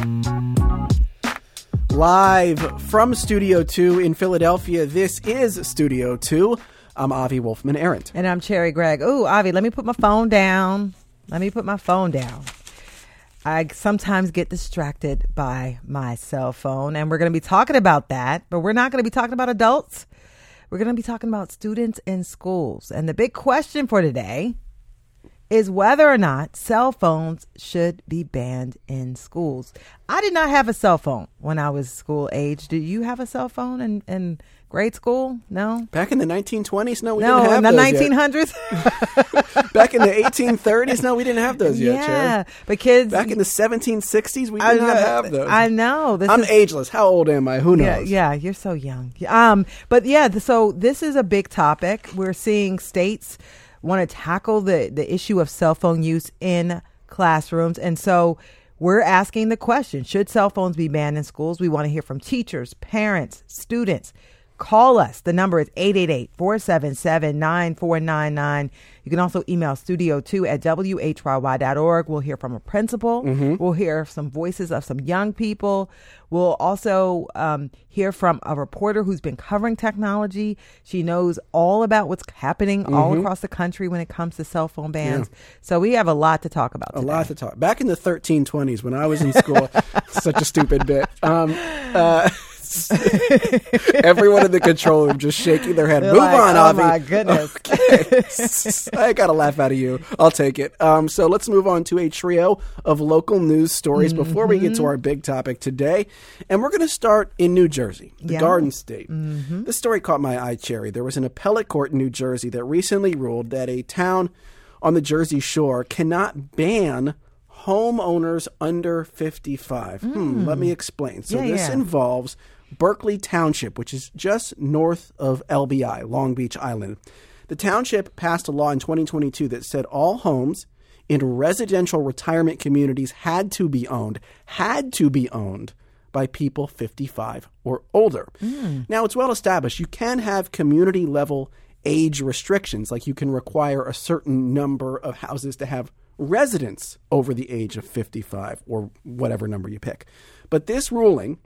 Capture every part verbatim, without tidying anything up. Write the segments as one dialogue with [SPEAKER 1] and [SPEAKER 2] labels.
[SPEAKER 1] Live from Studio two in Philadelphia, this is Studio two. I'm Avi Wolfman-Arent.
[SPEAKER 2] And I'm Cherry Gregg. Ooh, Avi, let me put my phone down. Let me put my phone down. I sometimes get distracted by my cell phone, and we're going to be talking about that, but we're not going to be talking about adults. We're going to be talking about students in schools. And the big question for today is whether or not cell phones should be banned in schools. I did not have a cell phone when I was school age. Did you have a cell phone in, in grade school? No?
[SPEAKER 1] Back in the nineteen twenties? No, we
[SPEAKER 2] no,
[SPEAKER 1] didn't have
[SPEAKER 2] in the
[SPEAKER 1] those
[SPEAKER 2] nineteen hundreds?
[SPEAKER 1] Yet. Back in the eighteen thirties? No, we didn't have those yet,
[SPEAKER 2] Yeah,
[SPEAKER 1] Cherry.
[SPEAKER 2] but kids...
[SPEAKER 1] Back in the seventeen sixties? We
[SPEAKER 2] I
[SPEAKER 1] did not
[SPEAKER 2] know,
[SPEAKER 1] have those.
[SPEAKER 2] I know. This
[SPEAKER 1] I'm
[SPEAKER 2] is,
[SPEAKER 1] ageless. How old am I? Who knows?
[SPEAKER 2] Yeah, yeah, you're so young. Um, But yeah, th- so this is a big topic. We're seeing states want to tackle the, the issue of cell phone use in classrooms. And so we're asking the question, should cell phones be banned in schools? We want to hear from teachers, parents, students. Call us. The number is eight eight eight, four seven seven, nine four nine nine. You can also email studio two at w h y y dot org. We'll hear from a principal. Mm-hmm. We'll hear some voices of some young people. We'll also um, hear from a reporter who's been covering technology. She knows all about what's happening mm-hmm. all across the country when it comes to cell phone bans. Yeah. So we have a lot to talk about today.
[SPEAKER 1] A lot to talk. Back in the thirteen twenties when I was in school, such a stupid bit. Um, uh, Everyone in the control room just shaking their head.
[SPEAKER 2] They're
[SPEAKER 1] Move
[SPEAKER 2] like,
[SPEAKER 1] on,
[SPEAKER 2] oh
[SPEAKER 1] Avi.
[SPEAKER 2] my goodness.
[SPEAKER 1] Okay. I got a laugh out of you. I'll take it. Um, so let's move on to a trio of local news stories mm-hmm. before we get to our big topic today. And we're going to start in New Jersey, the
[SPEAKER 2] yeah.
[SPEAKER 1] Garden State.
[SPEAKER 2] Mm-hmm.
[SPEAKER 1] This story caught my eye, Cherry. There was an appellate court in New Jersey that recently ruled that a town on the Jersey Shore cannot ban homeowners under fifty-five. Mm. Hmm, let me explain. So
[SPEAKER 2] yeah,
[SPEAKER 1] this
[SPEAKER 2] yeah.
[SPEAKER 1] involves Berkeley Township, which is just north of L B I, Long Beach Island. The township passed a law in twenty twenty-two that said all homes in residential retirement communities had to be owned, had to be owned by people fifty-five or older. Mm. Now, it's well established. You can have community level age restrictions, like you can require a certain number of houses to have residents over the age of fifty-five or whatever number you pick. But this ruling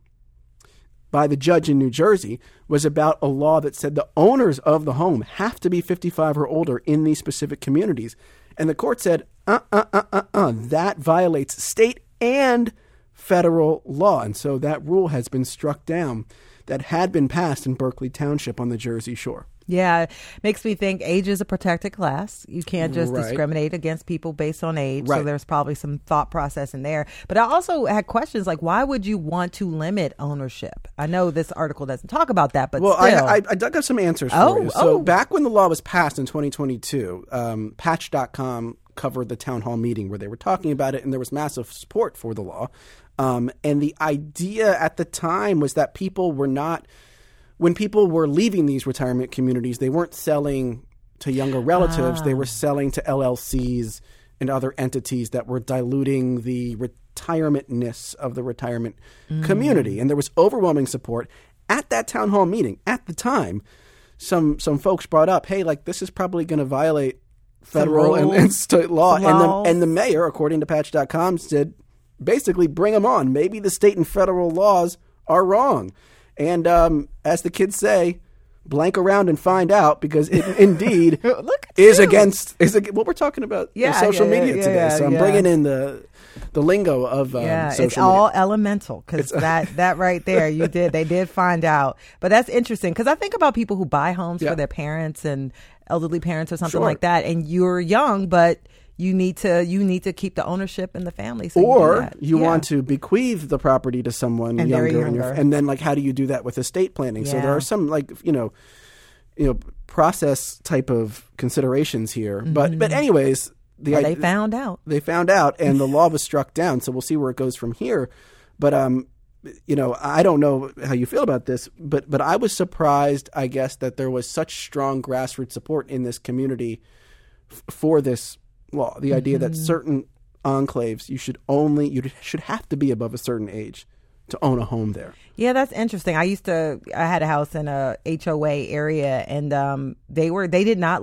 [SPEAKER 1] by the judge in New Jersey was about a law that said the owners of the home have to be fifty-five or older in these specific communities. And the court said, uh, uh, uh, uh, uh, that violates state and federal law. And so that rule has been struck down that had been passed in Berkeley Township on the Jersey Shore.
[SPEAKER 2] Yeah, makes me think age is a protected class. You can't just
[SPEAKER 1] right.
[SPEAKER 2] discriminate against people based on age.
[SPEAKER 1] Right.
[SPEAKER 2] So there's probably some thought process in there. But I also had questions like, why would you want to limit ownership? I know this article doesn't talk about that, but
[SPEAKER 1] well,
[SPEAKER 2] still.
[SPEAKER 1] I, I, I dug up some answers
[SPEAKER 2] oh,
[SPEAKER 1] for you. So
[SPEAKER 2] oh.
[SPEAKER 1] back when the law was passed in twenty twenty-two, um, Patch dot com covered the town hall meeting where they were talking about it, and there was massive support for the law. Um, and the idea at the time was that people were not... When people were leaving these retirement communities, they weren't selling to younger relatives.
[SPEAKER 2] Ah.
[SPEAKER 1] They were selling to L L Cs and other entities that were diluting the retirement-ness of the retirement mm. community. And there was overwhelming support. At that town hall meeting, at the time, some some folks brought up, hey, like this is probably going to violate federal and, and state law. And the, and the mayor, according to Patch dot com, said, basically, bring them on. Maybe the state and federal laws are wrong. And um, as the kids say, blank around and find out, because it indeed
[SPEAKER 2] Look
[SPEAKER 1] is
[SPEAKER 2] you.
[SPEAKER 1] against is ag- what we're talking about
[SPEAKER 2] yeah,
[SPEAKER 1] in social
[SPEAKER 2] yeah,
[SPEAKER 1] media
[SPEAKER 2] yeah,
[SPEAKER 1] today.
[SPEAKER 2] Yeah,
[SPEAKER 1] so I'm
[SPEAKER 2] yeah.
[SPEAKER 1] bringing in the the lingo of um,
[SPEAKER 2] yeah,
[SPEAKER 1] social
[SPEAKER 2] it's all
[SPEAKER 1] media.
[SPEAKER 2] elemental because that that right there, you did they did find out. But that's interesting because I think about people who buy homes
[SPEAKER 1] yeah.
[SPEAKER 2] for their parents and elderly parents or something
[SPEAKER 1] Sure.
[SPEAKER 2] like that, and you're young, but you need to you need to keep the ownership in the family. So
[SPEAKER 1] or
[SPEAKER 2] you, do that.
[SPEAKER 1] you
[SPEAKER 2] yeah.
[SPEAKER 1] want to bequeath the property to someone
[SPEAKER 2] And
[SPEAKER 1] younger,
[SPEAKER 2] they're
[SPEAKER 1] in your-
[SPEAKER 2] younger.
[SPEAKER 1] and then like how do you do that with estate planning? So
[SPEAKER 2] Yeah.
[SPEAKER 1] there are some like you know, you know process type of considerations here. Mm-hmm. But but anyways, the
[SPEAKER 2] well,
[SPEAKER 1] idea,
[SPEAKER 2] they found out.
[SPEAKER 1] They found out, and the law was struck down. So we'll see where it goes from here. But um, you know, I don't know how you feel about this, but but I was surprised, I guess, that there was such strong grassroots support in this community f- for this law. The idea mm-hmm. that certain enclaves, you should only you should have to be above a certain age to own a home there.
[SPEAKER 2] Yeah, that's interesting. I used to, I had a house in a H O A area, and um, they were, they did not like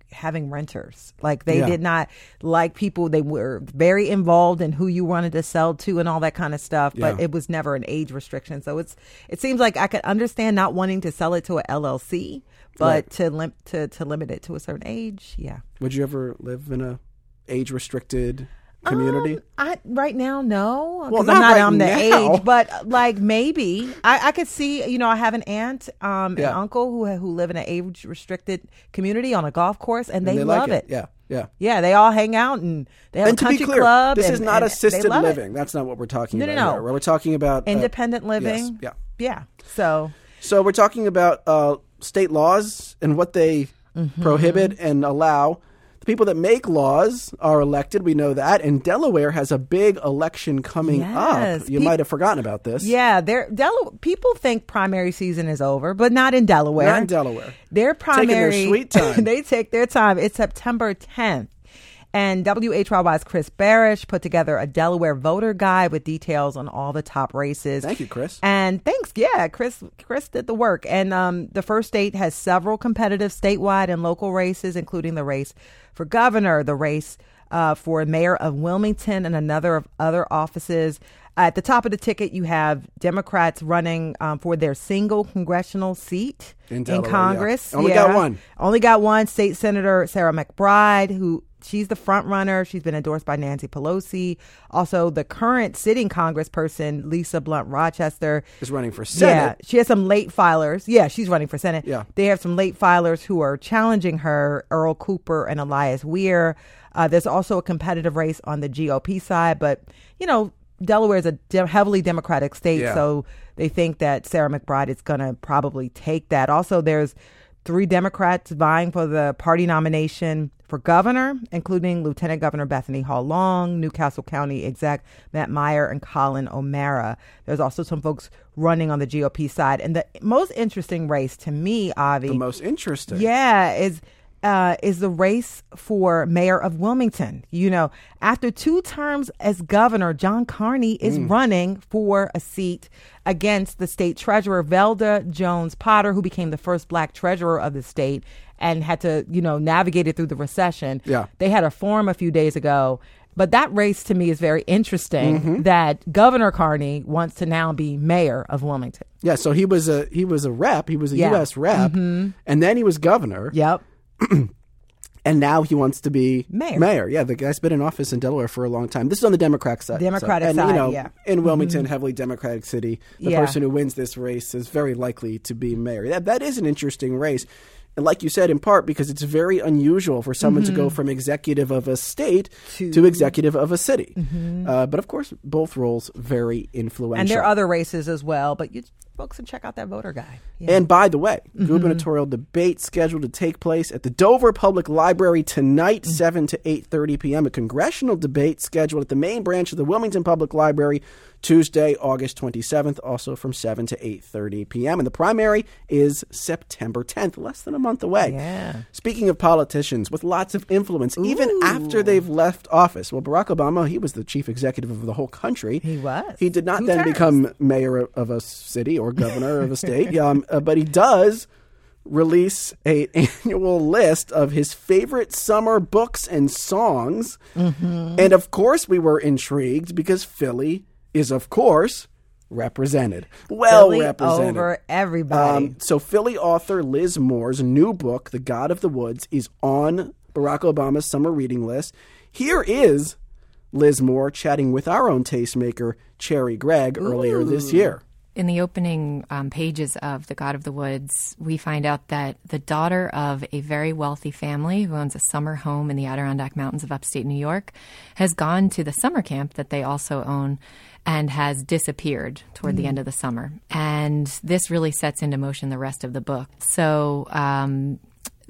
[SPEAKER 2] having renters. Like they
[SPEAKER 1] Yeah.
[SPEAKER 2] did not like people. They were very involved in who you wanted to sell to and all that kind of stuff. But
[SPEAKER 1] Yeah.
[SPEAKER 2] it was never an age restriction. So it's it seems like I could understand not wanting to sell it to a L L C, but
[SPEAKER 1] Right.
[SPEAKER 2] to lim- to to limit it to a certain age. Yeah.
[SPEAKER 1] Would you ever live in a age restricted community?
[SPEAKER 2] Um, I right now no.
[SPEAKER 1] Well,
[SPEAKER 2] 'Cause
[SPEAKER 1] not
[SPEAKER 2] I'm not
[SPEAKER 1] right
[SPEAKER 2] on the
[SPEAKER 1] now.
[SPEAKER 2] age, but uh, like maybe I, I could see. You know, I have an aunt, um,
[SPEAKER 1] Yeah.
[SPEAKER 2] an uncle who who live in an age restricted community on a golf course, and,
[SPEAKER 1] And
[SPEAKER 2] they,
[SPEAKER 1] they
[SPEAKER 2] love
[SPEAKER 1] like
[SPEAKER 2] it.
[SPEAKER 1] Yeah, yeah.
[SPEAKER 2] Yeah, they all hang out and they have
[SPEAKER 1] And
[SPEAKER 2] a
[SPEAKER 1] to be
[SPEAKER 2] country
[SPEAKER 1] clear,
[SPEAKER 2] club.
[SPEAKER 1] this
[SPEAKER 2] and-
[SPEAKER 1] is not
[SPEAKER 2] and they
[SPEAKER 1] assisted
[SPEAKER 2] love it.
[SPEAKER 1] living. That's not what we're talking
[SPEAKER 2] No, no,
[SPEAKER 1] about
[SPEAKER 2] no.
[SPEAKER 1] here. We're talking about uh,
[SPEAKER 2] Independent living.
[SPEAKER 1] yes, yeah.
[SPEAKER 2] Yeah. So
[SPEAKER 1] So we're talking about uh, state laws and what they
[SPEAKER 2] Mm-hmm.
[SPEAKER 1] prohibit and allow. The people that make laws are elected. We know that. And Delaware has a big election coming
[SPEAKER 2] Yes.
[SPEAKER 1] up. You
[SPEAKER 2] Pe-
[SPEAKER 1] might have forgotten about this.
[SPEAKER 2] yeah, they're Del- people think primary season is over, but not in Delaware.
[SPEAKER 1] Not in Delaware.
[SPEAKER 2] Their
[SPEAKER 1] Taking their
[SPEAKER 2] primary,
[SPEAKER 1] sweet time.
[SPEAKER 2] they take their time. It's September tenth. And W H Y Y's Chris Barish put together a Delaware voter guide with details on all the top races.
[SPEAKER 1] Thank you, Chris.
[SPEAKER 2] And thanks, yeah, Chris. Chris did the work. And um, the first state has several competitive statewide and local races, including the race for governor, the race uh, for mayor of Wilmington, and another of other offices. At the top of the ticket, you have Democrats running um, for their single congressional seat
[SPEAKER 1] In
[SPEAKER 2] in,
[SPEAKER 1] Delaware,
[SPEAKER 2] Congress.
[SPEAKER 1] yeah. Only got one.
[SPEAKER 2] Only got one. State Senator Sarah McBride, who she's the front runner. She's been endorsed by Nancy Pelosi. Also, the current sitting congressperson, Lisa Blunt Rochester,
[SPEAKER 1] Is running for Senate.
[SPEAKER 2] Yeah, she has some late filers. Yeah, she's running for Senate.
[SPEAKER 1] Yeah.
[SPEAKER 2] They have some late filers who are challenging her, Earl Cooper and Elias Weir. Uh, there's also a competitive race on the G O P side, but, you know, Delaware is a de- heavily Democratic state,
[SPEAKER 1] Yeah.
[SPEAKER 2] so they think that Sarah McBride is going to probably take that. Also, there's three Democrats vying for the party nomination for governor, including Lieutenant Governor Bethany Hall Long, Newcastle County exec Matt Meyer, and Colin O'Mara. There's also some folks running on the G O P side. And the most interesting race to me, Avi,
[SPEAKER 1] The most interesting.
[SPEAKER 2] yeah, is uh, is the race for mayor of Wilmington. You know, after two terms as governor, John Carney is running for a seat against the state treasurer, Velda Jones Potter, who became the first black treasurer of the state and had to, you know, navigate it through the recession.
[SPEAKER 1] Yeah.
[SPEAKER 2] They had a forum a few days ago. But that race to me is very interesting that Governor Carney wants to now be mayor of Wilmington.
[SPEAKER 1] Yeah, so he was a he was a rep. He was a
[SPEAKER 2] Yeah.
[SPEAKER 1] U S rep. And then he was governor.
[SPEAKER 2] Yep.
[SPEAKER 1] And now he wants to be
[SPEAKER 2] Mayor.
[SPEAKER 1] Mayor, yeah. The guy's been in office in Delaware for a long time. This is on the Democratic side.
[SPEAKER 2] Democratic
[SPEAKER 1] and,
[SPEAKER 2] side,
[SPEAKER 1] you know,
[SPEAKER 2] yeah.
[SPEAKER 1] in Wilmington, heavily Democratic city, the
[SPEAKER 2] Yeah.
[SPEAKER 1] person who wins this race is very likely to be mayor. That that is an interesting race. And like you said, in part because it's very unusual for someone to go from executive of a state to,
[SPEAKER 2] To-
[SPEAKER 1] executive of a city. Uh, but of course, both roles very influential.
[SPEAKER 2] And there are other races as well, but you folks should check out that voter guide. Yeah.
[SPEAKER 1] And by the way, gubernatorial debate scheduled to take place at the Dover Public Library tonight, seven to eight thirty p.m. A congressional debate scheduled at the main branch of the Wilmington Public Library Tuesday, August twenty-seventh, also from seven to eight thirty p.m. And the primary is September tenth, less than a month away.
[SPEAKER 2] Yeah.
[SPEAKER 1] Speaking of politicians with lots of influence, even after they've left office, well, Barack Obama, he was the chief executive of the whole country.
[SPEAKER 2] He was.
[SPEAKER 1] He did not
[SPEAKER 2] Two
[SPEAKER 1] then
[SPEAKER 2] terms.
[SPEAKER 1] become mayor of a city or governor of a state, um, uh, but he does release a annual list of his favorite summer books and songs.
[SPEAKER 2] Mm-hmm.
[SPEAKER 1] And of course, we were intrigued because Philly is, of course, represented. Well
[SPEAKER 2] Philly
[SPEAKER 1] represented.
[SPEAKER 2] over everybody.
[SPEAKER 1] Um, so Philly author Liz Moore's new book, The God of the Woods, is on Barack Obama's summer reading list. Here is Liz Moore chatting with our own tastemaker, Cherry Gregg, earlier this year.
[SPEAKER 3] In the opening um, pages of The God of the Woods, we find out that the daughter of a very wealthy family who owns a summer home in the Adirondack Mountains of upstate New York has gone to the summer camp that they also own and has disappeared toward the end of the summer. And this really sets into motion the rest of the book. So um,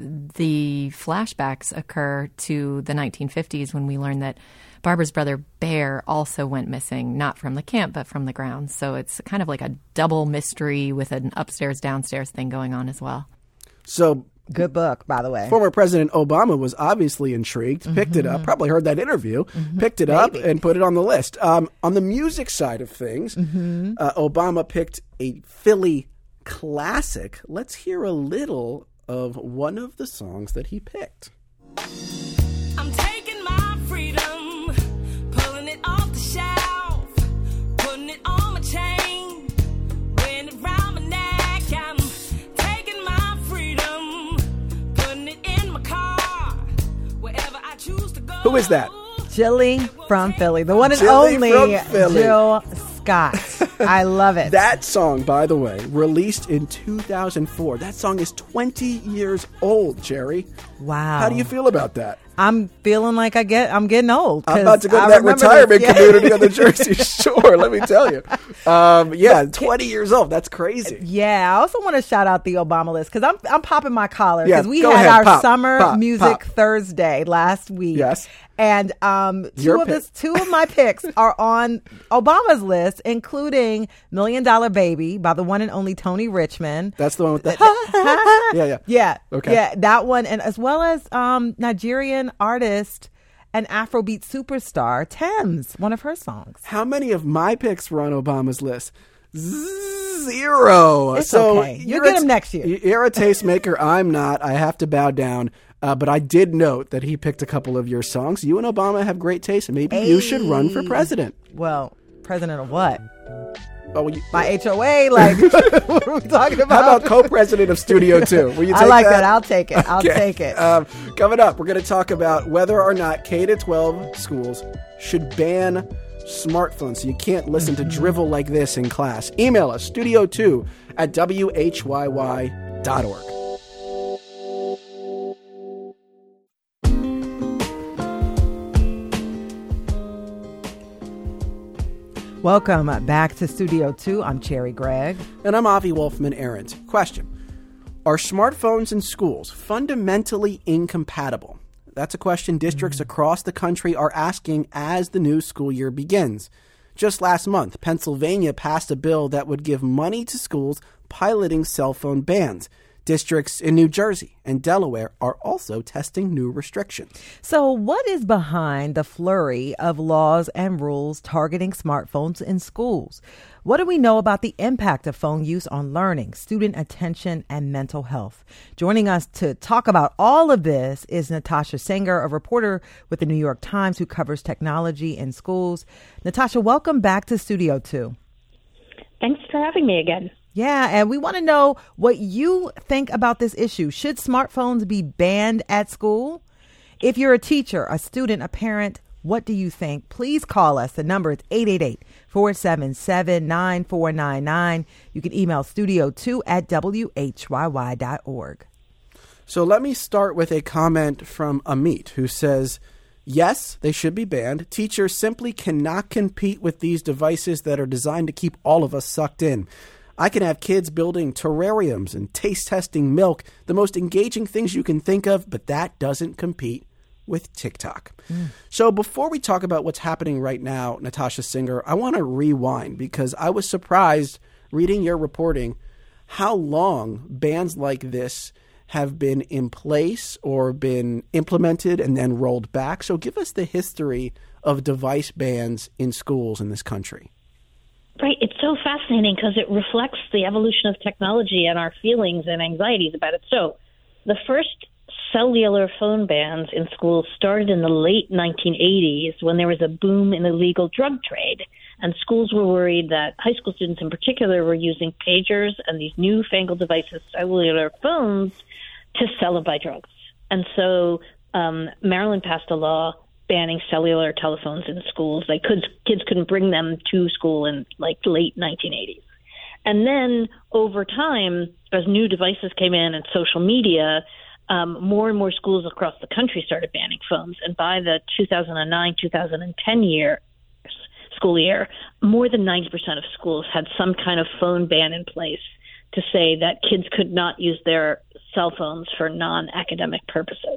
[SPEAKER 3] the flashbacks occur to the nineteen fifties when we learn that Barbara's brother Bear also went missing, not from the camp, but from the grounds. So it's kind of like a double mystery with an upstairs-downstairs thing going on as well.
[SPEAKER 1] So
[SPEAKER 2] Good book, by the way.
[SPEAKER 1] former President Obama was obviously intrigued, picked it up, probably heard that interview, picked it up, and put it on the list. Um, on the music side of things, uh, Obama picked a Philly classic. Let's hear a little of one of the songs that he picked.
[SPEAKER 4] I'm taking my freedom, pulling it off the shelf, putting it on my chain, wearing it round my neck. I'm taking my freedom, putting it in my car, wherever I choose to go.
[SPEAKER 1] Who is that?
[SPEAKER 2] Jilly from Philly, the one and
[SPEAKER 1] Jilly
[SPEAKER 2] only
[SPEAKER 1] from Philly.
[SPEAKER 2] Jill Scott. I love it.
[SPEAKER 1] That song, by the way, released in two thousand four. That song is twenty years old, Jerry.
[SPEAKER 2] Wow.
[SPEAKER 1] How do you feel about that?
[SPEAKER 2] I'm feeling like I get, I'm getting old.
[SPEAKER 1] I'm about to go to
[SPEAKER 2] I
[SPEAKER 1] that
[SPEAKER 2] remember
[SPEAKER 1] retirement
[SPEAKER 2] this, yeah.
[SPEAKER 1] community on the Jersey Shore, let me tell you. Um, yeah, twenty years old. That's crazy.
[SPEAKER 2] Yeah, I also want to shout out the Obama list because I'm I'm popping my collar
[SPEAKER 1] Yeah,
[SPEAKER 2] because we
[SPEAKER 1] go
[SPEAKER 2] had
[SPEAKER 1] ahead.
[SPEAKER 2] our
[SPEAKER 1] Pop,
[SPEAKER 2] summer
[SPEAKER 1] pop,
[SPEAKER 2] music
[SPEAKER 1] pop.
[SPEAKER 2] Thursday last week.
[SPEAKER 1] Yes.
[SPEAKER 2] And um, two
[SPEAKER 1] Your
[SPEAKER 2] of
[SPEAKER 1] pick.
[SPEAKER 2] this, two of my picks are on Obama's list, including "Million Dollar Baby" by the one and only Tony Richmond.
[SPEAKER 1] That's the one with the... yeah, yeah.
[SPEAKER 2] Yeah,
[SPEAKER 1] Okay.
[SPEAKER 2] yeah, that one, and as well as um, Nigerian artist and Afrobeat superstar Thames, one of her songs.
[SPEAKER 1] How many of my picks were on Obama's list? Zero.
[SPEAKER 2] It's
[SPEAKER 1] so
[SPEAKER 2] okay. You'll
[SPEAKER 1] you're
[SPEAKER 2] get
[SPEAKER 1] a-
[SPEAKER 2] him next year.
[SPEAKER 1] You're a tastemaker. I'm not. I have to bow down. Uh, but I did note that he picked a couple of your songs. You and Obama have great taste, and maybe you should run for president.
[SPEAKER 2] Well, president of what?
[SPEAKER 1] Oh, well, you,
[SPEAKER 2] My H O A, like, what are we talking about?
[SPEAKER 1] how about co-president of Studio Two? Will you take
[SPEAKER 2] I like
[SPEAKER 1] that?
[SPEAKER 2] that. I'll take it. I'll
[SPEAKER 1] Okay.
[SPEAKER 2] take it.
[SPEAKER 1] Um, coming up, we're going to talk about whether or not K to twelve schools should ban smartphones so you can't listen to drivel like this in class. Email us, studio two at W H Y Y dot org.
[SPEAKER 2] Welcome back to Studio two. I'm Cherry Gregg.
[SPEAKER 1] And I'm Avi Wolfman Arendt. Question: are smartphones in schools fundamentally incompatible? That's a question districts across the country are asking as the new school year begins. Just last month, Pennsylvania passed a bill that would give money to schools piloting cell phone bans. Districts in New Jersey and Delaware are also testing new restrictions.
[SPEAKER 2] So, what is behind the flurry of laws and rules targeting smartphones in schools? What do we know about the impact of phone use on learning, student attention, and mental health? Joining us to talk about all of this is Natasha Singer, a reporter with the New York Times who covers technology in schools. Natasha, welcome back to Studio two.
[SPEAKER 5] Thanks for having me again.
[SPEAKER 2] Yeah, and we want to know what you think about this issue. Should smartphones be banned at school? If you're a teacher, a student, a parent, what do you think? Please call us. The number is eight eight eight, four seven seven, nine four nine nine. You can email studio two at W H Y Y dot org.
[SPEAKER 1] So let me start with a comment from Amit, who says, yes, they should be banned. Teachers simply cannot compete with these devices that are designed to keep all of us sucked in. I can have kids building terrariums and taste testing milk, the most engaging things you can think of, but that doesn't compete with TikTok. Mm. So before we talk about what's happening right now, Natasha Singer, I want to rewind because I was surprised reading your reporting how long bans like this have been in place or been implemented and then rolled back. So give us the history of device bans in schools in this country.
[SPEAKER 5] Right. It's so fascinating because it reflects the evolution of technology and our feelings and anxieties about it. So the first cellular phone bans in schools started in the late nineteen eighties when there was a boom in the illegal drug trade. And schools were worried that high school students in particular were using pagers and these newfangled devices, cellular phones, to sell and buy drugs. And so um, Maryland passed a law banning cellular telephones in schools. Like could, kids couldn't bring them to school in like late nineteen eighties. And then over time, as new devices came in and social media, um, more and more schools across the country started banning phones. And by the two thousand nine, two thousand ten year school year, more than ninety percent of schools had some kind of phone ban in place to say that kids could not use their cell phones for non-academic purposes.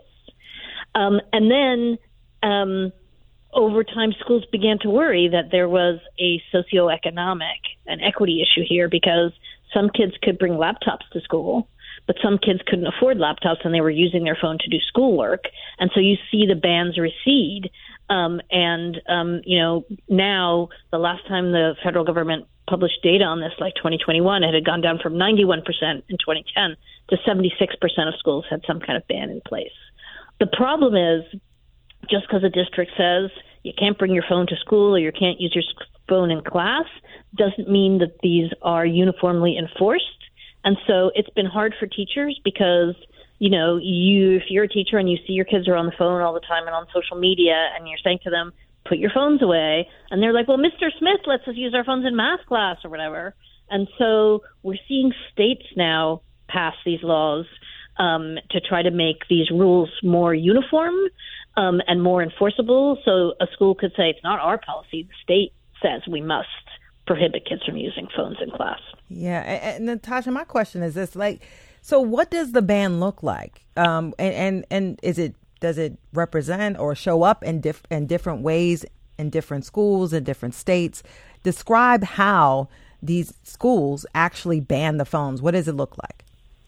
[SPEAKER 5] Um, and then Um, over time, schools began to worry that there was a socioeconomic and equity issue here because some kids could bring laptops to school, but some kids couldn't afford laptops and they were using their phone to do schoolwork. And so you see the bans recede. Um, and, um, you know, now the last time the federal government published data on this, like twenty twenty-one, it had gone down from ninety-one percent in twenty ten to seventy-six percent of schools had some kind of ban in place. The problem is, just because a district says you can't bring your phone to school or you can't use your phone in class doesn't mean that these are uniformly enforced. And so it's been hard for teachers because, you know, you if you're a teacher and you see your kids are on the phone all the time and on social media and you're saying to them, put your phones away, and they're like, well, Mister Smith lets us use our phones in math class or whatever. And so we're seeing states now pass these laws um, to try to make these rules more uniform um, and more enforceable. So a school could say, it's not our policy. The state says we must prohibit kids from using phones in class.
[SPEAKER 2] Yeah. And, and Natasha, my question is this, like, so what does the ban look like? Um, and, and, and is it, does it represent or show up in, diff- in different ways in different schools in different states? Describe how these schools actually ban the phones. What does it look like?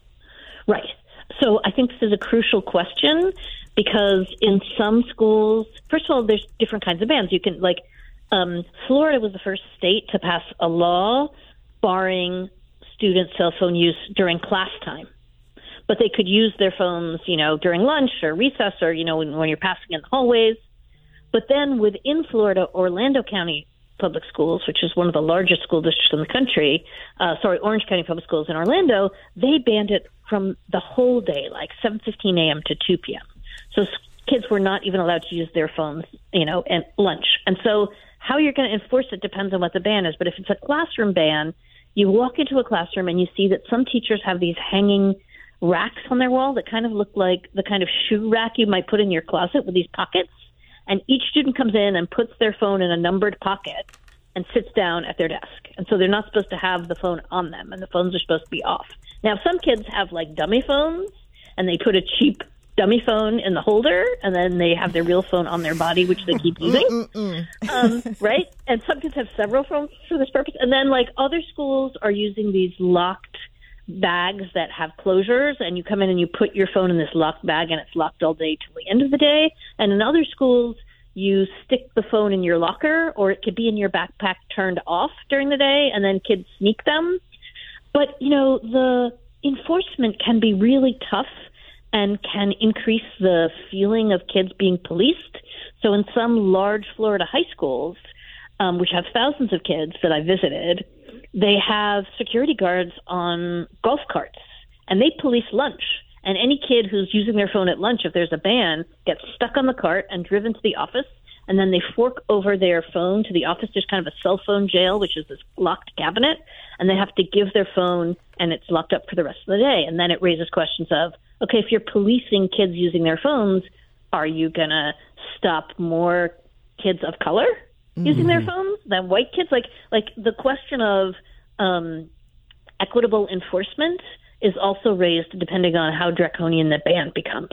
[SPEAKER 5] Right. So I think this is a crucial question because in some schools, first of all, there's different kinds of bans. You can, like, um, Florida was the first state to pass a law barring student cell phone use during class time. But they could use their phones, you know, during lunch or recess or, you know, when, when you're passing in the hallways. But then within Florida, Orlando County Public Schools, which is one of the largest school districts in the country, uh, sorry, Orange County Public Schools in Orlando, they banned it from the whole day, like seven fifteen a.m. to two p.m. So s- kids were not even allowed to use their phones, you know, at lunch. And so how you're going to enforce it depends on what the ban is. But if it's a classroom ban, you walk into a classroom and you see that some teachers have these hanging racks on their wall that kind of look like the kind of shoe rack you might put in your closet with these pockets. And each student comes in and puts their phone in a numbered pocket and sits down at their desk. And so they're not supposed to have the phone on them, and the phones are supposed to be off. Now, some kids have, like, dummy phones, and they put a cheap dummy phone in the holder, and then they have their real phone on their body, which they keep using. um, right? And some kids have several phones for this purpose. And then, like, other schools are using these locked bags that have closures, and you come in and you put your phone in this locked bag, and it's locked all day till the end of the day. And in other schools, you stick the phone in your locker, or it could be in your backpack turned off during the day, and then kids sneak them. But, you know, the enforcement can be really tough and can increase the feeling of kids being policed. So in some large Florida high schools, um, which have thousands of kids that I visited, they have security guards on golf carts, and they police lunch. And any kid who's using their phone at lunch, if there's a ban, gets stuck on the cart and driven to the office, and then they fork over their phone to the office. There's kind of a cell phone jail, which is this locked cabinet, and they have to give their phone, and it's locked up for the rest of the day. And then it raises questions of, okay, if you're policing kids using their phones, are you going to stop more kids of color using mm-hmm. their phones than white kids? Like, like the question of um, equitable enforcement is also raised depending on how draconian the ban becomes.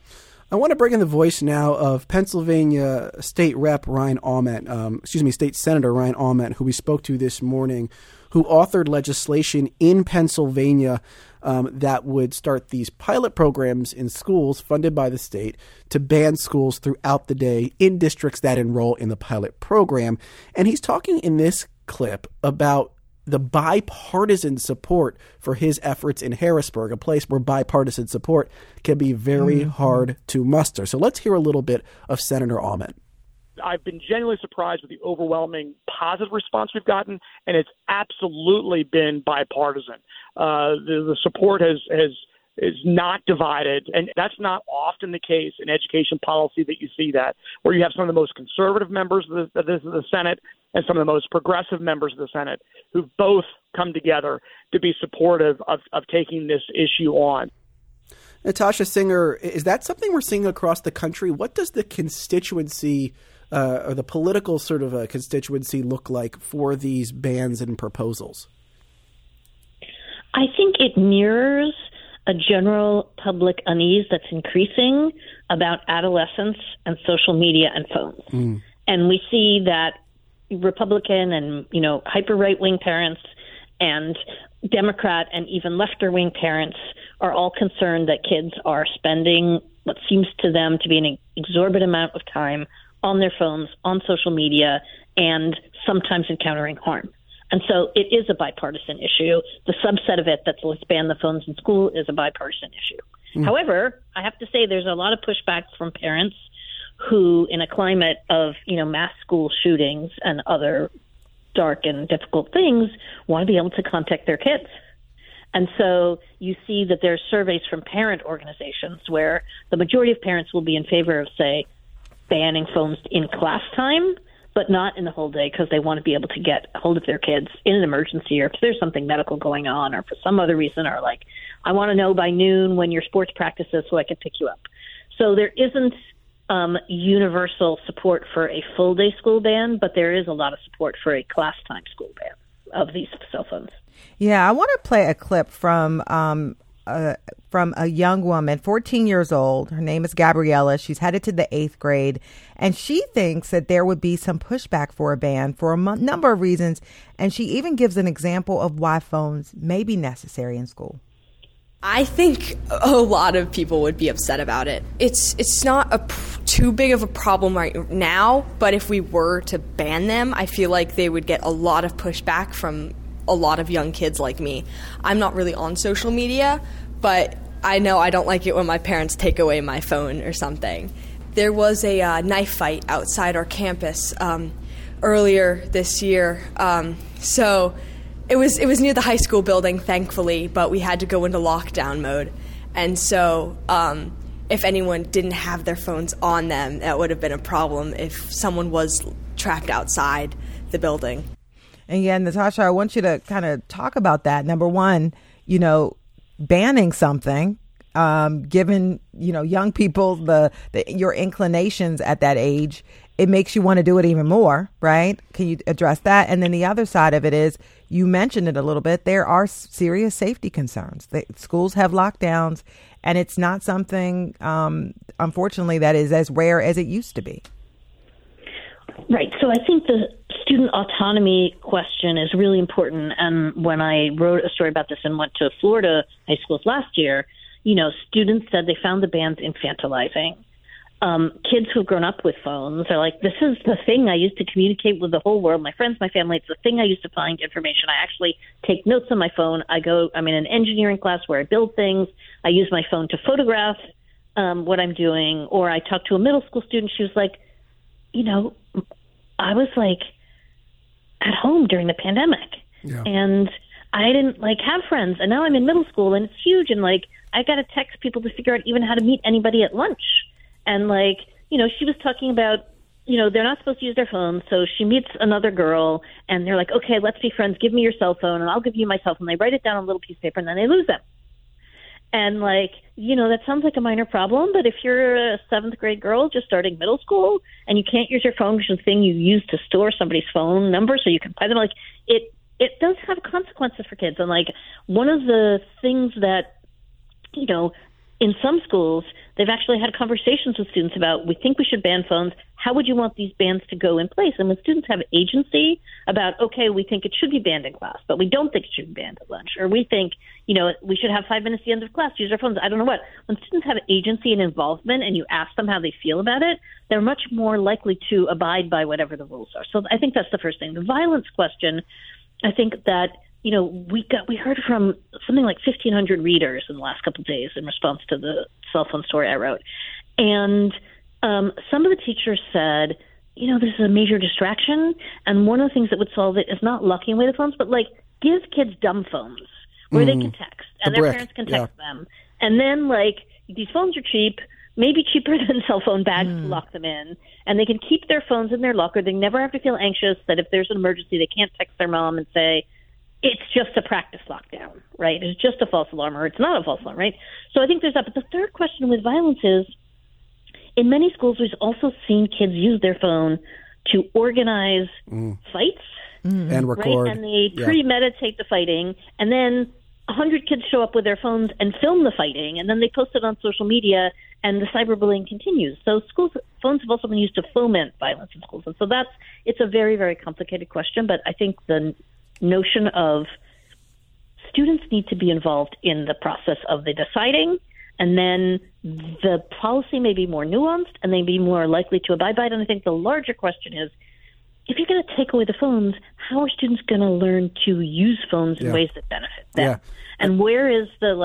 [SPEAKER 1] I want to bring in the voice now of Pennsylvania State Rep Ryan Aument, um, excuse me, State Senator Ryan Aument, who we spoke to this morning, who authored legislation in Pennsylvania um, that would start these pilot programs in schools funded by the state to ban schools throughout the day in districts that enroll in the pilot program. And he's talking in this clip about the bipartisan support for his efforts in Harrisburg, a place where bipartisan support can be very mm-hmm. hard to muster. So let's hear a little bit of Senator Aument.
[SPEAKER 6] I've been genuinely surprised with the overwhelming positive response we've gotten, and it's absolutely been bipartisan. Uh, the, the support has, has is not divided, and that's not often the case in education policy that you see that, where you have some of the most conservative members of the, of the, of the Senate and some of the most progressive members of the Senate who've both come together to be supportive of, of taking this issue on.
[SPEAKER 1] Natasha Singer, is that something we're seeing across the country? What does the constituency uh, or the political sort of a constituency look like for these bans and proposals?
[SPEAKER 5] I think it mirrors a general public unease that's increasing about adolescence and social media and phones. Mm. And we see that Republican and, you know, hyper right-wing parents and Democrat and even left-wing parents are all concerned that kids are spending what seems to them to be an exorbitant amount of time on their phones, on social media, and sometimes encountering harm. And so it is a bipartisan issue. The subset of it that's let's ban the phones in school is a bipartisan issue. However, I have to say there's a lot of pushback from parents who, in a climate of, you know, mass school shootings and other dark and difficult things, want to be able to contact their kids. And so you see that there are surveys from parent organizations where the majority of parents will be in favor of, say, banning phones in class time, but not in the whole day, because they want to be able to get a hold of their kids in an emergency, or if there's something medical going on, or for some other reason, or like, I want to know by noon when your sports practice is so I can pick you up. So there isn't um, universal support for a full day school ban, but there is a lot of support for a class time school ban of these cell phones.
[SPEAKER 2] Yeah, I want to play a clip from um, uh, from a young woman, fourteen years old. Her name is Gabriella. She's headed to the eighth grade, and she thinks that there would be some pushback for a ban for a m- number of reasons. And she even gives an example of why phones may be necessary in school.
[SPEAKER 7] I think a lot of people would be upset about it. It's it's not a p- too big of a problem right now, but if we were to ban them, I feel like they would get a lot of pushback from a lot of young kids like me. I'm not really on social media, but I know I don't like it when my parents take away my phone or something. There was a uh, knife fight outside our campus um, earlier this year, um, so it was it was near the high school building, thankfully, but we had to go into lockdown mode. And so um, if anyone didn't have their phones on them, that would have been a problem if someone was trapped outside the building.
[SPEAKER 2] And yeah, Natasha, I want you to kind of talk about that. Number one, you know, banning something, um, given, you know, young people, the, the your inclinations at that age, it makes you want to do it even more, right? Can you address that? And then the other side of it is, you mentioned it a little bit, there are serious safety concerns. The schools have lockdowns, and it's not something, um, unfortunately, that is as rare as it used to be.
[SPEAKER 5] Right. So I think the student autonomy question is really important. And when I wrote a story about this and went to Florida high schools last year, you know, students said they found the bans infantilizing. Um, kids who've grown up with phones are like, this is the thing I used to communicate with the whole world, my friends, my family. It's the thing I used to find information. I actually take notes on my phone. I go, I'm in an engineering class where I build things. I use my phone to photograph um, what I'm doing. Or I talked to a middle school student. She was like, you know, I was like at home during the pandemic, yeah. and I didn't like have friends. And now I'm in middle school, and it's huge. And like, I got to text people to figure out even how to meet anybody at lunch. And like, you know, she was talking about, you know, they're not supposed to use their phones. So she meets another girl, and they're like, okay, let's be friends. Give me your cell phone, and I'll give you my cell phone. They write it down on a little piece of paper, and then they lose them. And like, you know, that sounds like a minor problem, but if you're a seventh grade girl just starting middle school and you can't use your phone, which is the thing you use to store somebody's phone number so you can buy them, like it, it does have consequences for kids. And like, one of the things that, you know, in some schools, they've actually had conversations with students about, we think we should ban phones. How would you want these bans to go in place? And when students have agency about, okay, we think it should be banned in class, but we don't think it should be banned at lunch, or we think, you know, we should have five minutes at the end of class to use our phones. I don't know what. When students have agency and involvement and you ask them how they feel about it, they're much more likely to abide by whatever the rules are. So I think that's the first thing. The violence question, I think that, you know, we got we heard from something like fifteen hundred readers in the last couple of days in response to the cell phone story I wrote. And um, some of the teachers said, you know, this is a major distraction. And one of the things that would solve it is not locking away the phones, but like give kids dumb phones where mm, they can text and the their brick. parents can text yeah. them. And then like these phones are cheap, maybe cheaper than cell phone bags mm. to lock them in. And they can keep their phones in their locker. They never have to feel anxious that if there's an emergency, they can't text their mom and say, it's just a practice lockdown, right? It's just a false alarm, or it's not a false alarm, right? So I think there's that. But the third question with violence is, in many schools, we've also seen kids use their phone to organize mm. fights.
[SPEAKER 1] Mm. And record.
[SPEAKER 5] Right? And they
[SPEAKER 1] yeah.
[SPEAKER 5] premeditate the fighting, and then a hundred kids show up with their phones and film the fighting, and then they post it on social media, and the cyberbullying continues. So schools, phones have also been used to foment violence in schools. And so that's, it's a very, very complicated question, but I think the notion of students need to be involved in the process of the deciding, and then the policy may be more nuanced and they be more likely to abide by it. And I think the larger question is, if you're going to take away the phones, how are students going to learn to use phones in
[SPEAKER 1] yeah.
[SPEAKER 5] ways that benefit them?
[SPEAKER 1] Yeah.
[SPEAKER 5] And where is the, like,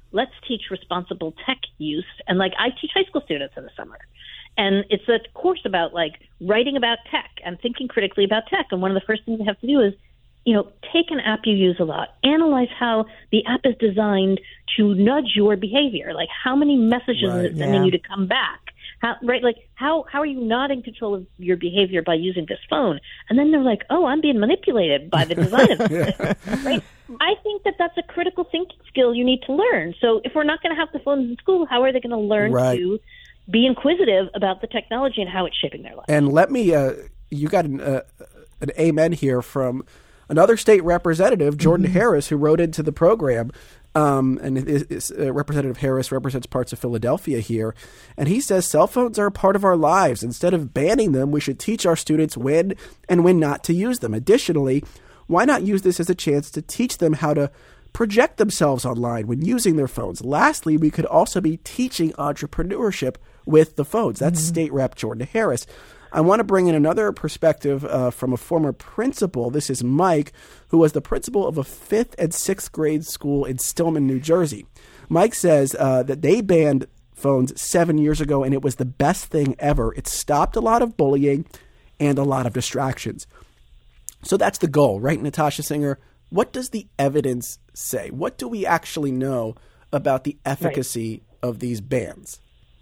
[SPEAKER 5] let's teach responsible tech use. And like I teach high school students in the summer. And it's a course about like writing about tech and thinking critically about tech. And one of the first things they have to do is, you know, take an app you use a lot, analyze how the app is designed to nudge your behavior. Like how many messages
[SPEAKER 1] Right,
[SPEAKER 5] is it sending
[SPEAKER 2] yeah.
[SPEAKER 5] you to come back? How, right? Like how, how are you not in control of your behavior by using this phone? And then they're like, oh, I'm being manipulated by the design of this. Right? I think that that's a critical thinking skill you need to learn. So if we're not going to have the phones in school, how are they going to learn
[SPEAKER 1] Right.
[SPEAKER 5] to be inquisitive about the technology and how it's shaping their life?
[SPEAKER 1] And let me, uh, you got an, uh, an amen here from another state representative, Jordan
[SPEAKER 2] Mm-hmm.
[SPEAKER 1] Harris, who wrote into the program. Um, and it is, uh, Representative Harris represents parts of Philadelphia here. And he says cell phones are a part of our lives. Instead of banning them, we should teach our students when and when not to use them. Additionally, why not use this as a chance to teach them how to project themselves online when using their phones? Lastly, we could also be teaching entrepreneurship with the phones. That's
[SPEAKER 2] Mm-hmm.
[SPEAKER 1] State Rep Jordan Harris. I want to bring in another perspective uh, from a former principal. This is Mike, who was the principal of a fifth and sixth grade school in Stillman, New Jersey. Mike says uh, that they banned phones seven years ago, and it was the best thing ever. It stopped a lot of bullying and a lot of distractions. So that's the goal, right, Natasha Singer? What does the evidence say? What do we actually know about the efficacy right. of these bans?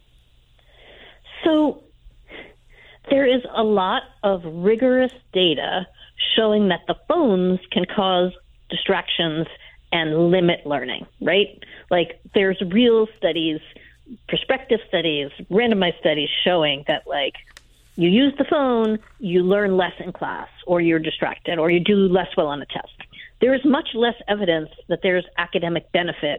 [SPEAKER 5] So there is a lot of rigorous data showing that the phones can cause distractions and limit learning, right? Like there's real studies, prospective studies, randomized studies showing that like you use the phone, you learn less in class, or you're distracted, or you do less well on a test. There is much less evidence that there's academic benefit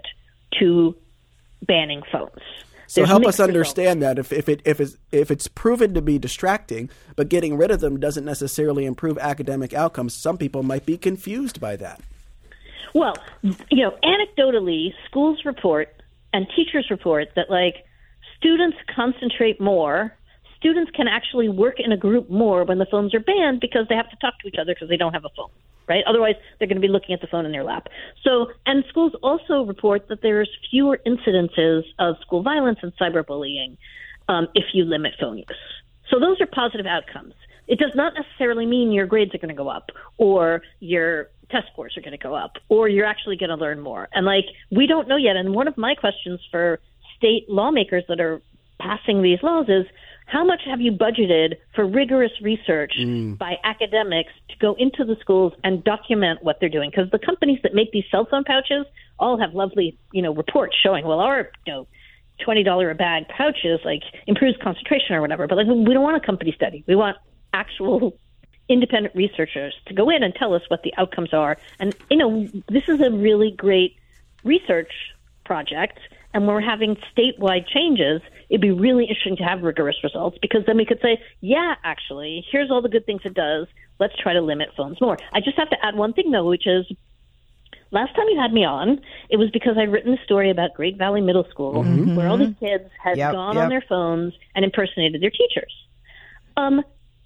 [SPEAKER 5] to banning phones.
[SPEAKER 1] So
[SPEAKER 5] There's
[SPEAKER 1] help us
[SPEAKER 5] mixed
[SPEAKER 1] understand
[SPEAKER 5] results.
[SPEAKER 1] that if, if it if it's if it's proven to be distracting, but getting rid of them doesn't necessarily improve academic outcomes, some people might be confused by that.
[SPEAKER 5] Well, you know, anecdotally, schools report and teachers report that like students concentrate more. Students can actually work in a group more when the phones are banned because they have to talk to each other because they don't have a phone, right? Otherwise, they're going to be looking at the phone in their lap. So, and schools also report that there's fewer incidences of school violence and cyberbullying um, if you limit phone use. So those are positive outcomes. It does not necessarily mean your grades are going to go up or your test scores are going to go up or you're actually going to learn more. And like, we don't know yet. And one of my questions for state lawmakers that are passing these laws is, how much have you budgeted for rigorous research mm. by academics to go into the schools and document what they're doing? Because the companies that make these cell phone pouches all have lovely, you know, reports showing, well, our, you know, twenty dollars a bag pouches like improves concentration or whatever. But like, we don't want a company study. We want actual independent researchers to go in and tell us what the outcomes are. And, you know, this is a really great research project. And when we're having statewide changes, it'd be really interesting to have rigorous results because then we could say, yeah, actually, here's all the good things it does. Let's try to limit phones more. I just have to add one thing, though, which is last time you had me on, it was because I'd written a story about Great Valley Middle School mm-hmm. where all these kids had
[SPEAKER 2] yep,
[SPEAKER 5] gone
[SPEAKER 2] yep.
[SPEAKER 5] on their phones and impersonated their teachers. Um,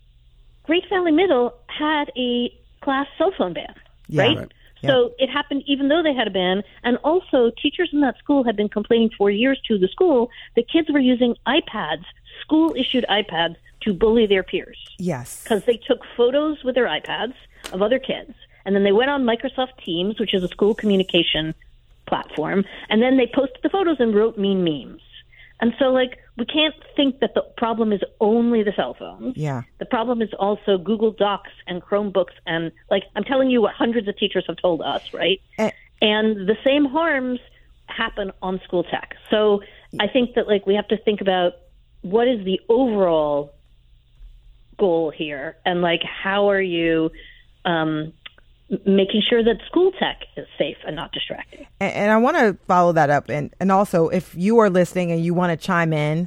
[SPEAKER 5] Great Valley Middle had a class cell phone ban,
[SPEAKER 2] yeah,
[SPEAKER 5] right?
[SPEAKER 1] right.
[SPEAKER 5] So it happened even though they had a ban. And also, teachers in that school had been complaining for years to the school that kids were using iPads, school-issued iPads, to bully their peers.
[SPEAKER 2] Yes.
[SPEAKER 5] Because they took photos with their iPads of other kids, and then they went on Microsoft Teams, which is a school communication platform, and then they posted the photos and wrote mean memes. And so, like, we can't think that the problem is only the cell phones.
[SPEAKER 2] Yeah.
[SPEAKER 5] The problem is also Google Docs and Chromebooks. And, like, I'm telling you what hundreds of teachers have told us, right?
[SPEAKER 2] Eh.
[SPEAKER 5] And the same harms happen on school tech. So I think that, like, we have to think about what is the overall goal here and, like, how are you um, making sure that school tech is safe and not distracting.
[SPEAKER 2] And, and I want to follow that up. And, and also, if you are listening and you want to chime in,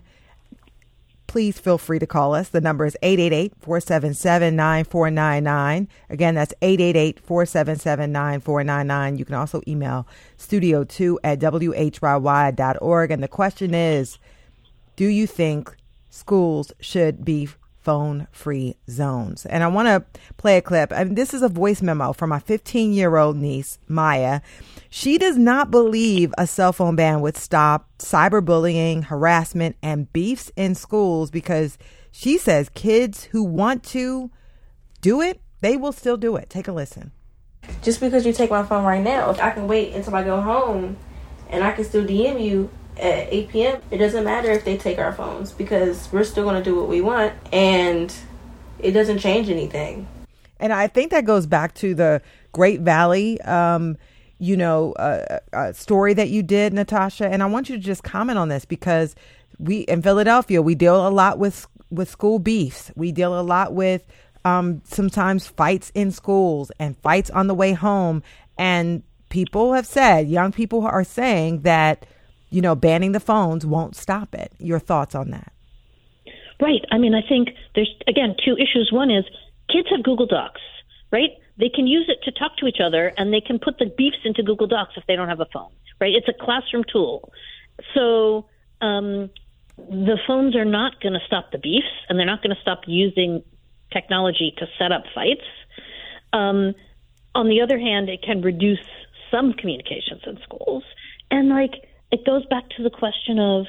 [SPEAKER 2] please feel free to call us. The number is eight eight eight, four seven seven, nine four nine nine. Again, that's eight eight eight, four seven seven, nine four nine nine. You can also email studio two at w h y y dot org. And the question is, do you think schools should be phone-free zones. And I want to play a clip. I mean, this is a voice memo from my fifteen-year-old niece, Maya. She does not believe a cell phone ban would stop cyberbullying, harassment, and beefs in schools because she says kids who want to do it, they will still do it. Take a listen.
[SPEAKER 8] Just because you take my phone right now, if I can wait until I go home and I can still D M you at eight p.m., it doesn't matter if they take our phones because we're still going to do what we want and it doesn't change anything.
[SPEAKER 2] And I think that goes back to the Great Valley, um, you know, uh, uh, story that you did, Natasha. And I want you to just comment on this because we in Philadelphia, we deal a lot with with school beefs. We deal a lot with um, sometimes fights in schools and fights on the way home. And people have said, young people are saying that, you know, banning the phones won't stop it. Your thoughts on that?
[SPEAKER 5] Right. I mean, I think there's, again, two issues. One is kids have Google Docs, right? They can use it to talk to each other, and they can put the beefs into Google Docs if they don't have a phone, right? It's a classroom tool. So um, the phones are not going to stop the beefs, and they're not going to stop using technology to set up fights. Um, on the other hand, it can reduce some communications in schools. And, like, it goes back to the question of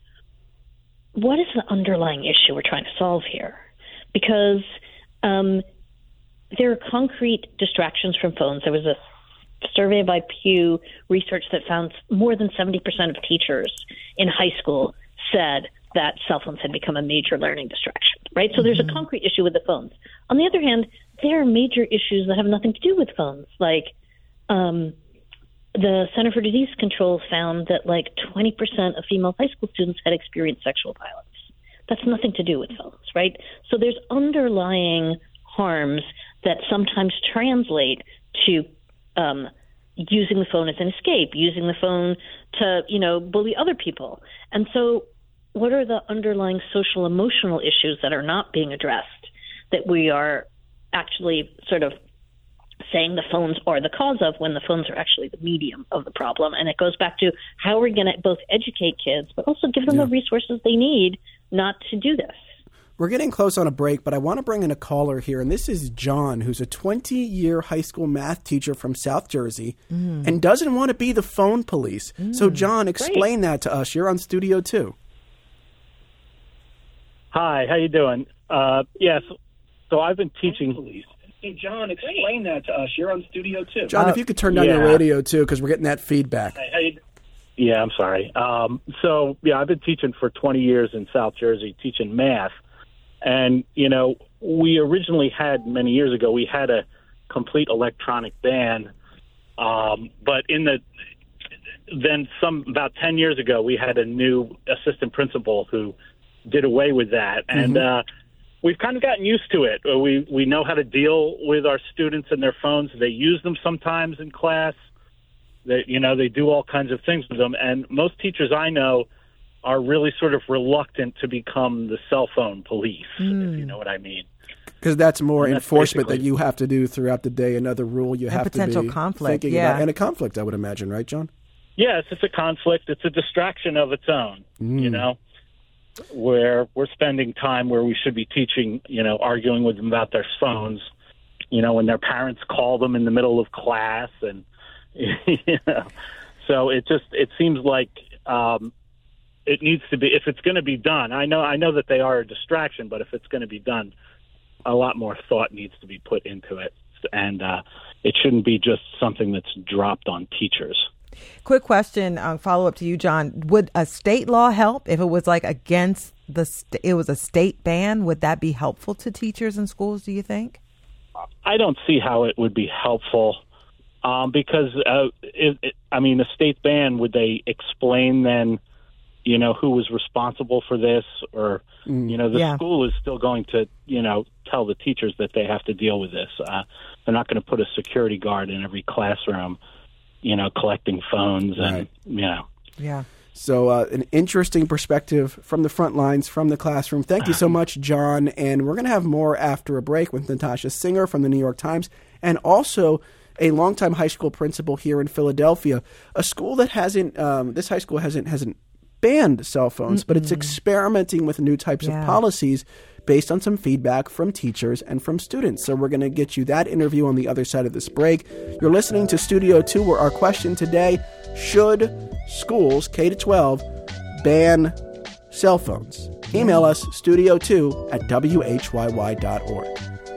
[SPEAKER 5] what is the underlying issue we're trying to solve here? Because um, there are concrete distractions from phones. There was a survey by Pew Research that found more than seventy percent of teachers in high school said that cell phones had become a major learning distraction, right? So mm-hmm. there's a concrete issue with the phones. On the other hand, there are major issues that have nothing to do with phones, like um, the Center for Disease Control found that like twenty percent of female high school students had experienced sexual violence. That's nothing to do with phones, right? So there's underlying harms that sometimes translate to um, using the phone as an escape, using the phone to, you know, bully other people. And so what are the underlying social emotional issues that are not being addressed that we are actually sort of saying the phones are the cause of when the phones are actually the medium of the problem? And it goes back to how we're going to both educate kids, but also give them yeah. the resources they need not to do this.
[SPEAKER 1] We're getting close on a break, but I want to bring in a caller here, and this is John, who's a twenty-year high school math teacher from South Jersey mm. and doesn't want to be the phone police. Mm. So, John, explain Great. that to us. You're on Studio two.
[SPEAKER 9] Hi, how you doing? Uh, yes, so I've been teaching...
[SPEAKER 10] Hey, John, explain that to us. You're on Studio two.
[SPEAKER 1] John, uh, if you could turn down yeah. your radio, too, because we're getting that feedback.
[SPEAKER 9] Hey, how you, yeah, I'm sorry. Um, so, yeah, I've been teaching for twenty years in South Jersey, teaching math. And, you know, we originally had, many years ago, we had a complete electronic ban. Um, but in the then some about ten years ago, we had a new assistant principal who did away with that. And mm-hmm. uh, we've kind of gotten used to it. We we know how to deal with our students and their phones. They use them sometimes in class. They, you know, they do all kinds of things with them. And most teachers I know are really sort of reluctant to become the cell phone police, mm. if you know what I mean.
[SPEAKER 1] Because that's more that's enforcement that you have to do throughout the day, another rule you
[SPEAKER 2] and
[SPEAKER 1] have to be
[SPEAKER 2] potential conflict,
[SPEAKER 1] thinking
[SPEAKER 2] yeah.
[SPEAKER 1] about. And a conflict, I would imagine, right, John?
[SPEAKER 9] Yes, it's a conflict. It's a distraction of its own, mm. you know, where we're spending time where we should be teaching, you know, arguing with them about their phones, you know, when their parents call them in the middle of class. And, you know, so it just, it seems like, um, it needs to be, if it's going to be done, I know I know that they are a distraction, but if it's going to be done, a lot more thought needs to be put into it. And uh, it shouldn't be just something that's dropped on teachers.
[SPEAKER 2] Quick question, um, follow up to you, John. Would a state law help if it was like against the, st- it was a state ban? Would that be helpful to teachers in schools, do you think?
[SPEAKER 9] I don't see how it would be helpful um, because, uh, it, it, I mean, the state ban, would they explain then, you know, who was responsible for this? Or, mm, you know, the yeah. school is still going to, you know, tell the teachers that they have to deal with this. Uh, they're not going to put a security guard in every classroom, you know, collecting phones and, right. you know.
[SPEAKER 2] Yeah.
[SPEAKER 1] So uh, an interesting perspective from the front lines, from the classroom. Thank you so much, John. And we're going to have more after a break with Natasha Singer from the New York Times, and also a longtime high school principal here in Philadelphia, a school that hasn't, um, this high school hasn't, hasn't, banned cell phones, mm-hmm. but it's experimenting with new types yeah. of policies based on some feedback from teachers and from students. So we're going to get you that interview on the other side of this break. You're listening to Studio two, where our question today, should schools K to twelve ban cell phones? Email us studio two at w h y y dot org.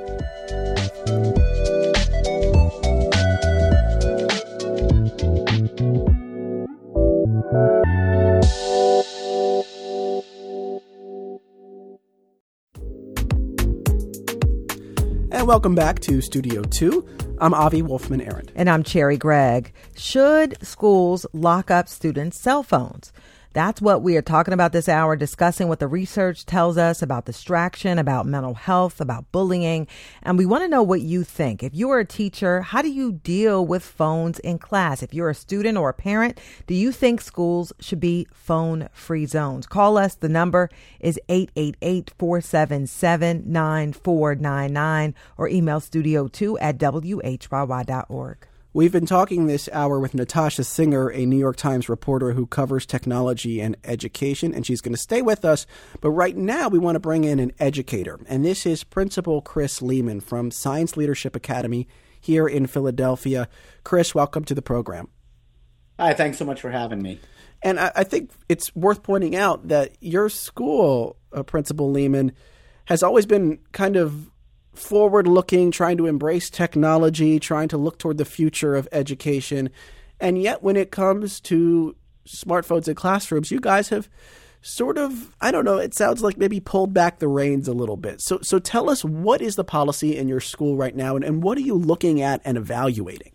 [SPEAKER 1] And welcome back to Studio two. I'm Avi Wolfman-Arent.
[SPEAKER 2] And I'm Cherry Gregg. Should schools lock up students' cell phones? That's what we are talking about this hour, discussing what the research tells us about distraction, about mental health, about bullying. And we want to know what you think. If you are a teacher, how do you deal with phones in class? If you're a student or a parent, do you think schools should be phone-free zones? Call us. The number is eight eight eight, four seven seven, nine four nine nine or email studio two at w h y y dot org.
[SPEAKER 1] We've been talking this hour with Natasha Singer, a New York Times reporter who covers technology and education, and she's going to stay with us. But right now, we want to bring in an educator, and this is Principal Chris Lehman from Science Leadership Academy here in Philadelphia. Chris, welcome to the program.
[SPEAKER 11] Hi, thanks so much for having me.
[SPEAKER 1] And I, I think it's worth pointing out that your school, uh, Principal Lehman, has always been kind of forward-looking, trying to embrace technology, trying to look toward the future of education. And yet when it comes to smartphones in classrooms, you guys have sort of, I don't know, it sounds like maybe pulled back the reins a little bit. So so tell us, what is the policy in your school right now, and, and what are you looking at and evaluating?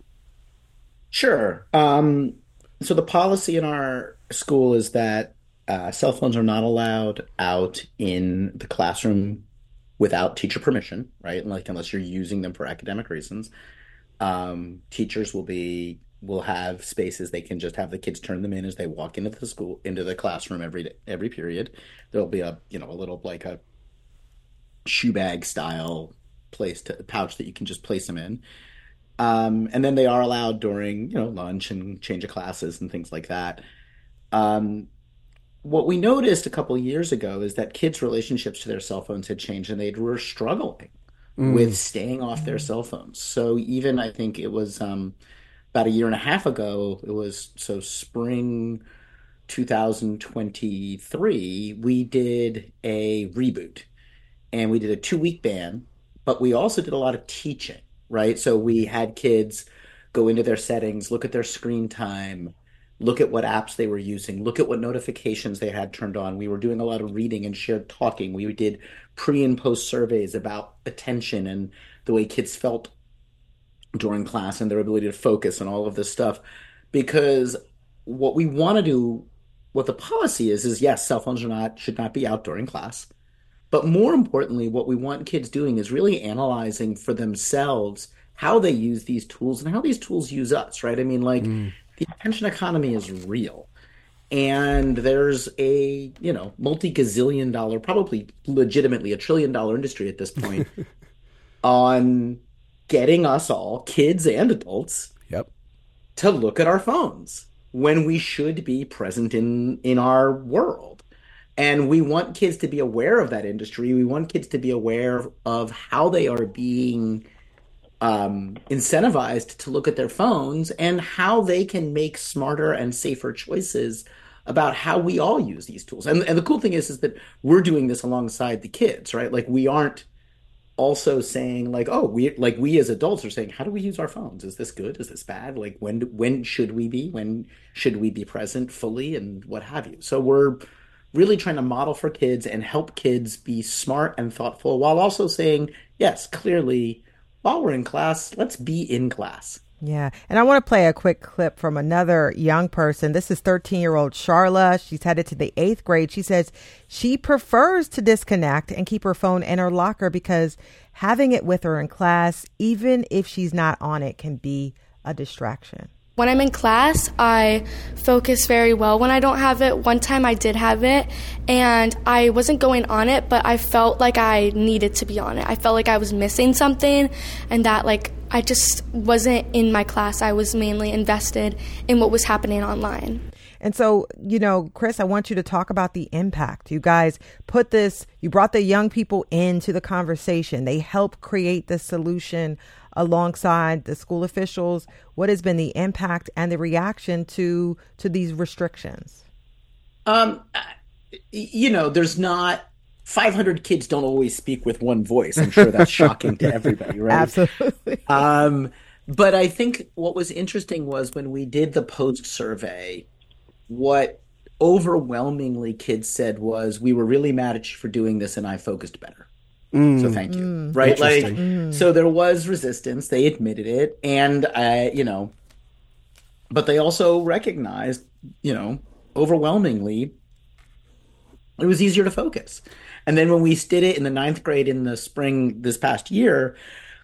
[SPEAKER 11] Sure. Um, so the policy in our school is that uh, cell phones are not allowed out in the classroom without teacher permission, right? Like, unless you're using them for academic reasons. Um, teachers will be will have spaces they can just have the kids turn them in as they walk into the school, into the classroom every every period. There'll be a you know a little like a shoe bag style place to pouch that you can just place them in. Um, and then they are allowed during you know lunch and change of classes and things like that. Um, What we noticed a couple of years ago is that kids' relationships to their cell phones had changed, and they were struggling mm. with staying off their cell phones. So even, I think it was um, about a year and a half ago, it was so spring two thousand twenty-three, we did a reboot, and we did a two-week ban, but we also did a lot of teaching, right? So we had kids go into their settings, look at their screen time, look at what apps they were using, look at what notifications they had turned on. We were doing a lot of reading and shared talking. We did pre and post surveys about attention and the way kids felt during class and their ability to focus and all of this stuff. Because what we want to do, what the policy is, is yes, cell phones are not should not be out during class. But more importantly, what we want kids doing is really analyzing for themselves how they use these tools and how these tools use us, right? I mean, like, mm. the attention economy is real. And there's a, you know, multi-gazillion dollar, probably legitimately a trillion dollar industry at this point on getting us all, kids and adults,
[SPEAKER 1] yep.
[SPEAKER 11] to look at our phones when we should be present in, in our world. And we want kids to be aware of that industry. We want kids to be aware of how they are being Um, incentivized to look at their phones and how they can make smarter and safer choices about how we all use these tools. And, and the cool thing is, is that we're doing this alongside the kids, right? Like, we aren't also saying like, oh, we like we as adults are saying, how do we use our phones? Is this good? Is this bad? Like, when when should we be? When should we be present fully, and what have you? So we're really trying to model for kids and help kids be smart and thoughtful, while also saying, yes, clearly, while we're in class, let's be in class.
[SPEAKER 2] Yeah. And I want to play a quick clip from another young person. This is thirteen-year-old Charla. She's headed to the eighth grade. She says she prefers to disconnect and keep her phone in her locker because having it with her in class, even if she's not on it, can be a distraction.
[SPEAKER 12] When I'm in class, I focus very well. When I don't have it, one time I did have it, and I wasn't going on it, but I felt like I needed to be on it. I felt like I was missing something, and that, like, I just wasn't in my class. I was mainly invested in what was happening online.
[SPEAKER 2] And so, you know, Chris, I want you to talk about the impact. You guys put this, you brought the young people into the conversation. They help create the solution alongside the school officials. What has been the impact and the reaction to to these restrictions?
[SPEAKER 11] Um, you know, there's not five hundred kids don't always speak with one voice. I'm sure that's shocking to everybody, right?
[SPEAKER 2] Absolutely.
[SPEAKER 11] Um, but I think what was interesting was when we did the post survey, what overwhelmingly kids said was, we were really mad at you for doing this and I focused better.
[SPEAKER 1] Mm.
[SPEAKER 11] So thank you.
[SPEAKER 1] Mm.
[SPEAKER 11] Right. Like,
[SPEAKER 1] Mm.
[SPEAKER 11] so there was resistance. They admitted it. And I, you know, but they also recognized, you know, overwhelmingly, it was easier to focus. And then when we did it in the ninth grade in the spring this past year,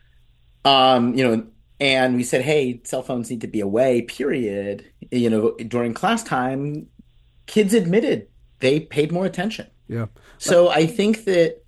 [SPEAKER 11] um, you know, and we said, hey, cell phones need to be away, period. You know, during class time, kids admitted they paid more attention.
[SPEAKER 1] Yeah.
[SPEAKER 11] So I think that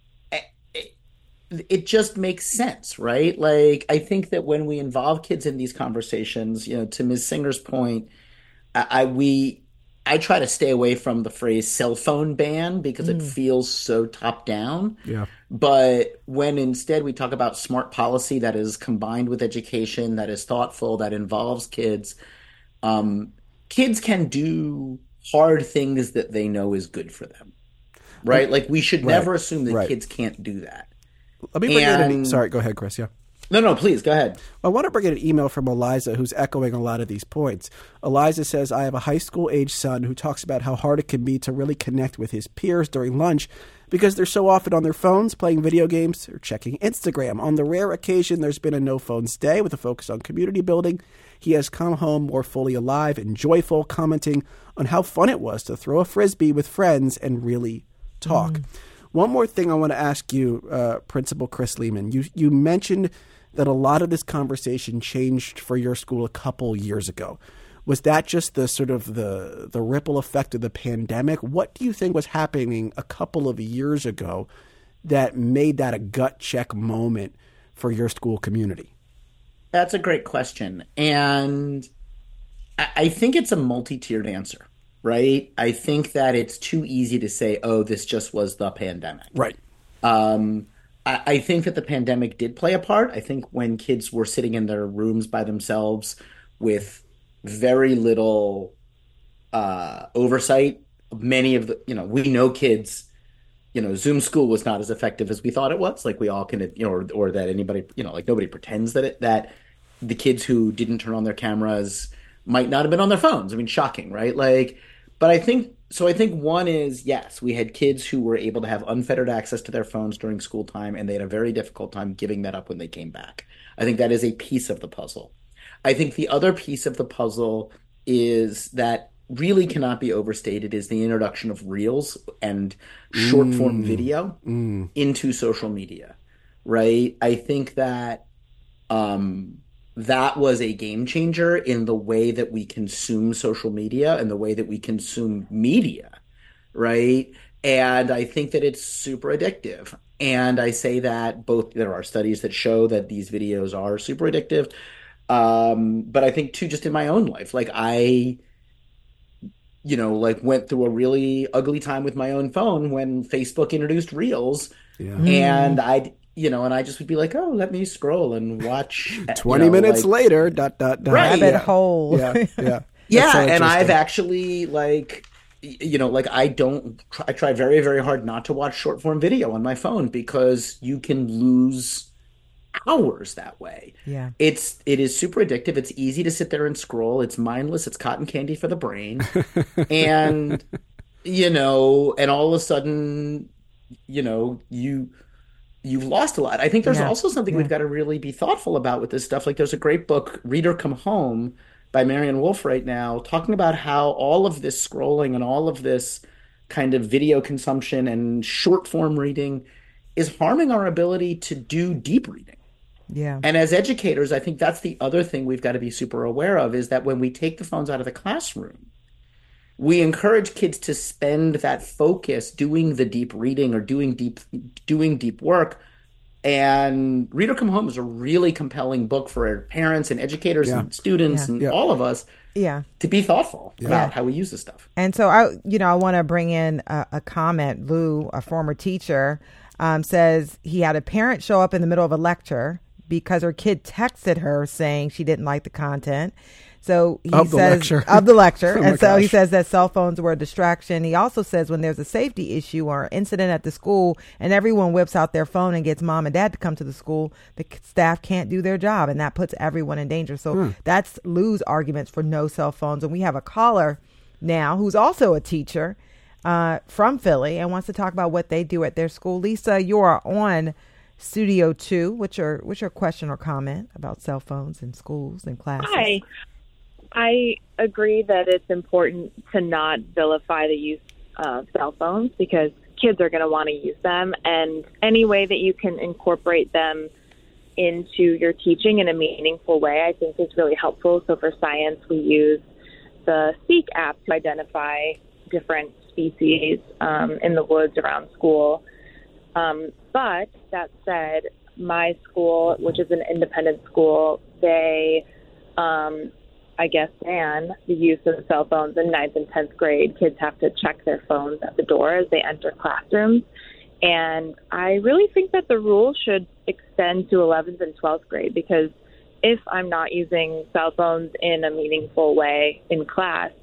[SPEAKER 11] it, it just makes sense, right? Like, I think that when we involve kids in these conversations, you know, to Miz Singer's point, I, I we I try to stay away from the phrase cell phone ban because
[SPEAKER 1] Mm.
[SPEAKER 11] it feels so top down.
[SPEAKER 1] Yeah.
[SPEAKER 11] But when instead we talk about smart policy that is combined with education, that is thoughtful, that involves kids, um, kids can do hard things that they know is good for them, right? Like, we should
[SPEAKER 1] Right.
[SPEAKER 11] never assume that
[SPEAKER 1] Right.
[SPEAKER 11] kids can't do that.
[SPEAKER 1] Let me bring in an,
[SPEAKER 11] And-
[SPEAKER 1] sorry, go ahead, Chris. Yeah.
[SPEAKER 11] No, no, please, go ahead.
[SPEAKER 1] I want to bring in an email from Eliza, who's echoing a lot of these points. Eliza says, I have a high school age son who talks about how hard it can be to really connect with his peers during lunch because they're so often on their phones playing video games or checking Instagram. On the rare occasion there's been a no phones day with a focus on community building, he has come home more fully alive and joyful, commenting on how fun it was to throw a frisbee with friends and really talk.
[SPEAKER 2] Mm.
[SPEAKER 1] One more thing I want to ask you, uh, Principal Chris Lehman. You you mentioned that a lot of this conversation changed for your school a couple years ago. Was that just the sort of the the ripple effect of the pandemic? What do you think was happening a couple of years ago that made that a gut check moment for your school community?
[SPEAKER 11] That's a great question. And I I think it's a multi-tiered answer, right? I think that it's too easy to say, oh, this just was the pandemic.
[SPEAKER 1] Right.
[SPEAKER 11] Um, I, I think that the pandemic did play a part. I think when kids were sitting in their rooms by themselves with very little uh, oversight, many of the, you know, we know kids, you know, Zoom school was not as effective as we thought it was. Like, we all can, you know, or, or that anybody, you know, like nobody pretends that it, that the kids who didn't turn on their cameras might not have been on their phones. I mean, shocking, right? Like, but I think, so I think one is, yes, we had kids who were able to have unfettered access to their phones during school time, and they had a very difficult time giving that up when they came back. I think that is a piece of the puzzle. I think the other piece of the puzzle is that really cannot be overstated is the introduction of reels and short form
[SPEAKER 1] Mm.
[SPEAKER 11] video
[SPEAKER 1] Mm.
[SPEAKER 11] into social media, right? I think that um, that was a game changer in the way that we consume social media and the way that we consume media, right? And I think that it's super addictive. And I say that both, there are studies that show that these videos are super addictive. Um, but I think too, just in my own life, like I, you know, like went through a really ugly time with my own phone when Facebook introduced Reels.
[SPEAKER 1] Yeah.
[SPEAKER 11] And I'd, you know, and I just would be like, oh, let me scroll and watch.
[SPEAKER 1] twenty
[SPEAKER 11] you know,
[SPEAKER 1] minutes
[SPEAKER 11] like-
[SPEAKER 1] later, dot, dot, dot.
[SPEAKER 11] Right.
[SPEAKER 2] Rabbit
[SPEAKER 1] Yeah.
[SPEAKER 2] hole.
[SPEAKER 1] Yeah, yeah.
[SPEAKER 11] Yeah,
[SPEAKER 1] That's so
[SPEAKER 11] and I've
[SPEAKER 1] interesting.
[SPEAKER 11] actually like, y- you know, like I don't, try, I try very, very hard not to watch short form video on my phone because you can lose hours that way.
[SPEAKER 2] Yeah.
[SPEAKER 11] It's, it is super addictive. It's easy to sit there and scroll. It's mindless. It's cotton candy for the brain. And, you know, and all of a sudden, you know, you, you've lost a lot. I think there's
[SPEAKER 2] Yeah.
[SPEAKER 11] also something
[SPEAKER 2] Yeah.
[SPEAKER 11] we've got to really be thoughtful about with this stuff. Like there's a great book, Reader Come Home, by Marianne Wolf right now, talking about how all of this scrolling and all of this kind of video consumption and short form reading is harming our ability to do deep reading.
[SPEAKER 2] Yeah.
[SPEAKER 11] And as educators, I think that's the other thing we've got to be super aware of is that when we take the phones out of the classroom, we encourage kids to spend that focus doing the deep reading or doing deep doing deep work And Reader Come Home is a really compelling book for parents and educators
[SPEAKER 1] Yeah.
[SPEAKER 11] and students
[SPEAKER 2] Yeah.
[SPEAKER 11] and
[SPEAKER 1] Yeah.
[SPEAKER 11] all of us
[SPEAKER 2] Yeah.
[SPEAKER 11] to be thoughtful
[SPEAKER 1] Yeah.
[SPEAKER 11] about how we use this stuff.
[SPEAKER 2] And so I, you know, I want to bring in a, a comment. Lou, a former teacher, um, says he had a parent show up in the middle of a lecture because her kid texted her saying she didn't like the content. So he
[SPEAKER 1] Of the
[SPEAKER 2] says
[SPEAKER 1] lecture.
[SPEAKER 2] of the lecture,
[SPEAKER 1] Oh my
[SPEAKER 2] and so he
[SPEAKER 1] gosh.
[SPEAKER 2] says that cell phones were a distraction. He also says when there's a safety issue or incident at the school, and everyone whips out their phone and gets mom and dad to come to the school, the c- staff can't do their job, and that puts everyone in danger. So
[SPEAKER 1] Hmm.
[SPEAKER 2] that's Lou's arguments for no cell phones. And we have a caller now who's also a teacher uh, from Philly and wants to talk about what they do at their school. Lisa, you are on Studio Two. What's your what's your question or comment about cell phones in schools and classes?
[SPEAKER 13] Hi. I agree that it's important to not vilify the use of cell phones because kids are going to want to use them, and any way that you can incorporate them into your teaching in a meaningful way, I think is really helpful. So for science, we use the Seek app to identify different species um, in the woods around school. Um, but that said, my school, which is an independent school, they um, I guess, ban the use of cell phones in ninth and tenth grade. Kids have to check their phones at the door as they enter classrooms. And I really think that the rule should extend to eleventh and twelfth grade because if I'm not using cell phones in a meaningful way in class,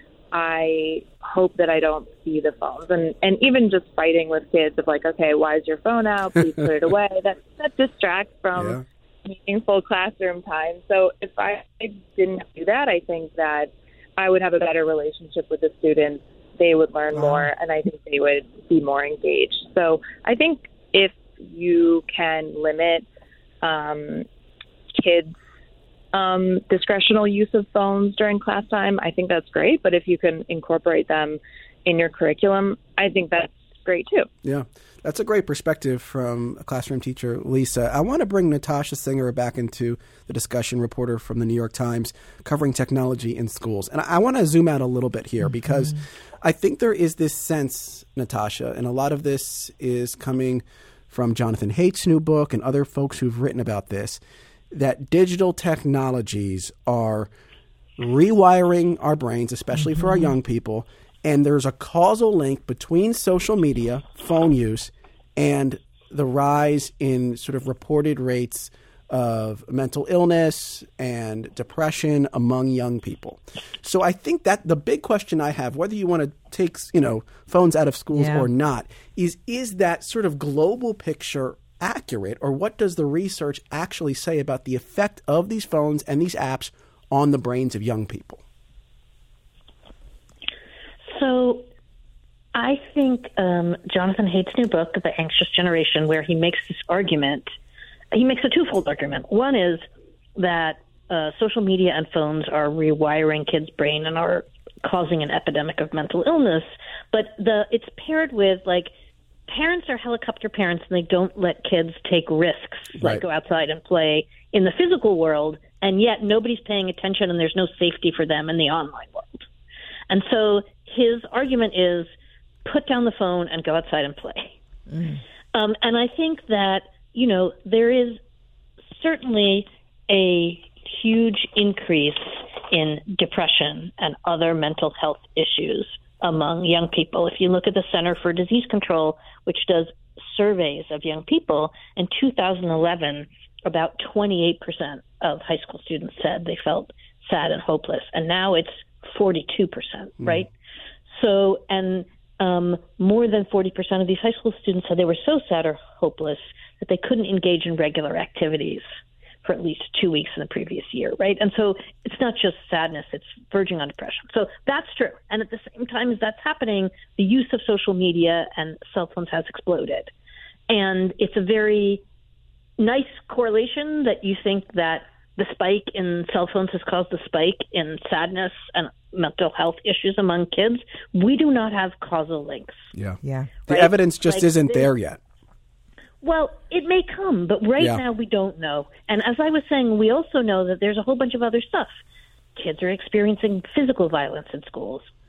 [SPEAKER 13] I hope that I don't see the phones. And, and even just fighting with kids of like, okay, why is your phone out? Please put it away. That, that distracts from
[SPEAKER 1] Yeah.
[SPEAKER 13] meaningful classroom time. So if I didn't do that, I think that I would have a better relationship with the students. They would learn more, and I think they would be more engaged. So I think if you can limit um, kids' um, discretional use of phones during class time, I think that's great. But if you can incorporate them in your curriculum, I think that's great too.
[SPEAKER 1] Yeah, that's a great perspective from a classroom teacher, Lisa. I want to bring Natasha Singer back into the discussion, reporter from the New York Times, covering technology in schools. And I want to zoom out a little bit here because I think there is this sense, Natasha, and a lot of this is coming from Jonathan Haidt's new book and other folks who've written about this, that digital technologies are rewiring our brains, especially for our young people. And there's a causal link between social media, phone use, and the rise in sort of reported rates of mental illness and depression among young people. So I think that the big question I have, whether you want to take, you know, phones out of schools
[SPEAKER 2] Yeah.
[SPEAKER 1] or not, is is that sort of global picture accurate, or what does the research actually say about the effect of these phones and these apps on the brains of young people?
[SPEAKER 5] So I think um, Jonathan Haidt's new book, The Anxious Generation, where he makes this argument, he makes a twofold argument. One is that uh, social media and phones are rewiring kids' brain and are causing an epidemic of mental illness. But the it's paired with, like, parents are helicopter parents and they don't let kids take risks,
[SPEAKER 1] Right.
[SPEAKER 5] like go outside and play in the physical world, and yet nobody's paying attention and there's no safety for them in the online world. And so his argument is put down the phone and go outside and play.
[SPEAKER 2] Mm.
[SPEAKER 5] Um, and I think that, you know, there is certainly a huge increase in depression and other mental health issues among young people. If you look at the Center for Disease Control, which does surveys of young people, in two thousand eleven, about twenty-eight percent of high school students said they felt sad and hopeless. And now it's forty-two percent,
[SPEAKER 1] Mm.
[SPEAKER 5] right? So, and um, more than forty percent of these high school students said they were so sad or hopeless that they couldn't engage in regular activities for at least two weeks in the previous year, right? And so it's not just sadness, it's verging on depression. So that's true. And at the same time as that's happening, the use of social media and cell phones has exploded. And it's a very nice correlation that you think that the spike in cell phones has caused the spike in sadness and mental health issues among kids. We do not have causal links.
[SPEAKER 1] Yeah.
[SPEAKER 2] Yeah.
[SPEAKER 1] The
[SPEAKER 5] Right?
[SPEAKER 1] evidence just
[SPEAKER 5] Like,
[SPEAKER 1] isn't
[SPEAKER 5] this-
[SPEAKER 1] there yet.
[SPEAKER 5] Well, it may come, but right
[SPEAKER 1] Yeah.
[SPEAKER 5] now we don't know. And as I was saying, we also know that there's a whole bunch of other stuff. Kids are experiencing physical violence in schools.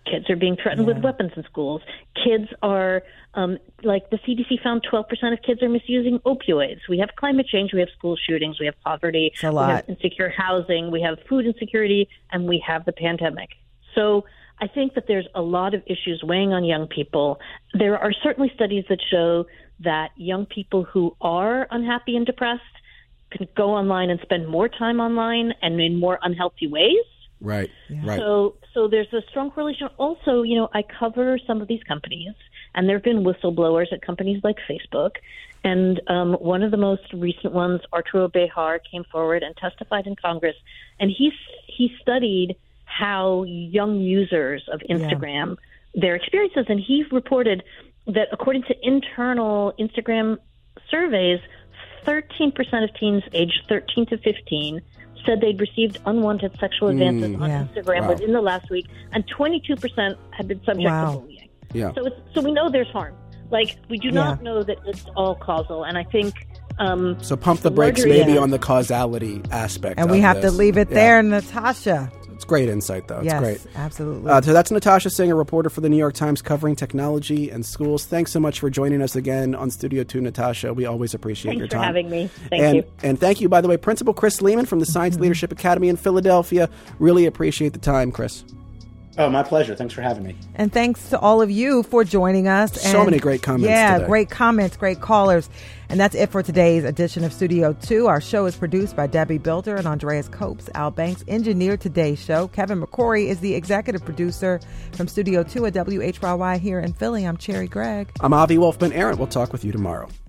[SPEAKER 5] Kids are being threatened
[SPEAKER 2] Yeah.
[SPEAKER 5] with weapons in schools. Kids are, um, like the C D C found twelve percent of kids are misusing opioids. We have climate change, we have school shootings, we have poverty,
[SPEAKER 2] It's a
[SPEAKER 5] we
[SPEAKER 2] lot.
[SPEAKER 5] have insecure housing, we have food insecurity, and we have the pandemic. So I think that there's a lot of issues weighing on young people. There are certainly studies that show that young people who are unhappy and depressed can go online and spend more time online and in more unhealthy ways.
[SPEAKER 1] Right, right.
[SPEAKER 5] So, so there's a strong correlation. Also, you know, I cover some of these companies, and there have been whistleblowers at companies like Facebook. And um, one of the most recent ones, Arturo Bejar, came forward and testified in Congress, and he he studied how young users of Instagram, their experiences, and he reported that according to internal Instagram surveys, thirteen percent of teens aged thirteen to fifteen said they'd received unwanted sexual advances
[SPEAKER 1] Mm,
[SPEAKER 5] on
[SPEAKER 2] yeah.
[SPEAKER 5] Instagram
[SPEAKER 1] Wow.
[SPEAKER 5] within the last week, and twenty-two percent had been subject
[SPEAKER 2] Wow.
[SPEAKER 5] to bullying.
[SPEAKER 1] Yeah.
[SPEAKER 5] So, it's, so we know there's harm. Like, we do not
[SPEAKER 2] Yeah.
[SPEAKER 5] know that it's all causal, and I think um,
[SPEAKER 1] So pump the brakes
[SPEAKER 5] larger-
[SPEAKER 1] maybe
[SPEAKER 5] yeah.
[SPEAKER 1] on the causality aspect.
[SPEAKER 2] And we
[SPEAKER 1] of
[SPEAKER 2] have to
[SPEAKER 1] this.
[SPEAKER 2] leave it
[SPEAKER 1] Yeah.
[SPEAKER 2] there, Natasha.
[SPEAKER 1] It's great insight, though. It's
[SPEAKER 2] yes,
[SPEAKER 1] great.
[SPEAKER 2] absolutely.
[SPEAKER 1] Uh, so that's Natasha Singer, reporter for the New York Times covering technology and schools. Thanks so much for joining us again on Studio two, Natasha. We always appreciate
[SPEAKER 5] Thanks
[SPEAKER 1] your
[SPEAKER 5] for
[SPEAKER 1] time.
[SPEAKER 5] having me. Thank
[SPEAKER 1] and,
[SPEAKER 5] you.
[SPEAKER 1] And thank you, by the way, Principal Chris Lehman from the Science Leadership Academy in Philadelphia. Really appreciate the time, Chris.
[SPEAKER 11] Oh, my pleasure. Thanks for having me.
[SPEAKER 2] And thanks to all of you for joining us.
[SPEAKER 1] So
[SPEAKER 2] And
[SPEAKER 1] many great comments
[SPEAKER 2] Yeah,
[SPEAKER 1] today.
[SPEAKER 2] great comments, great callers. And that's it for today's edition of Studio two. Our show is produced by Debbie Bilder and Andreas Copes. Al Banks engineered today's show. Kevin McCrory is the executive producer from Studio two at W H Y Y here in Philly. I'm Cherry Gregg.
[SPEAKER 1] I'm Avi Wolfman Arent. We'll talk with you tomorrow.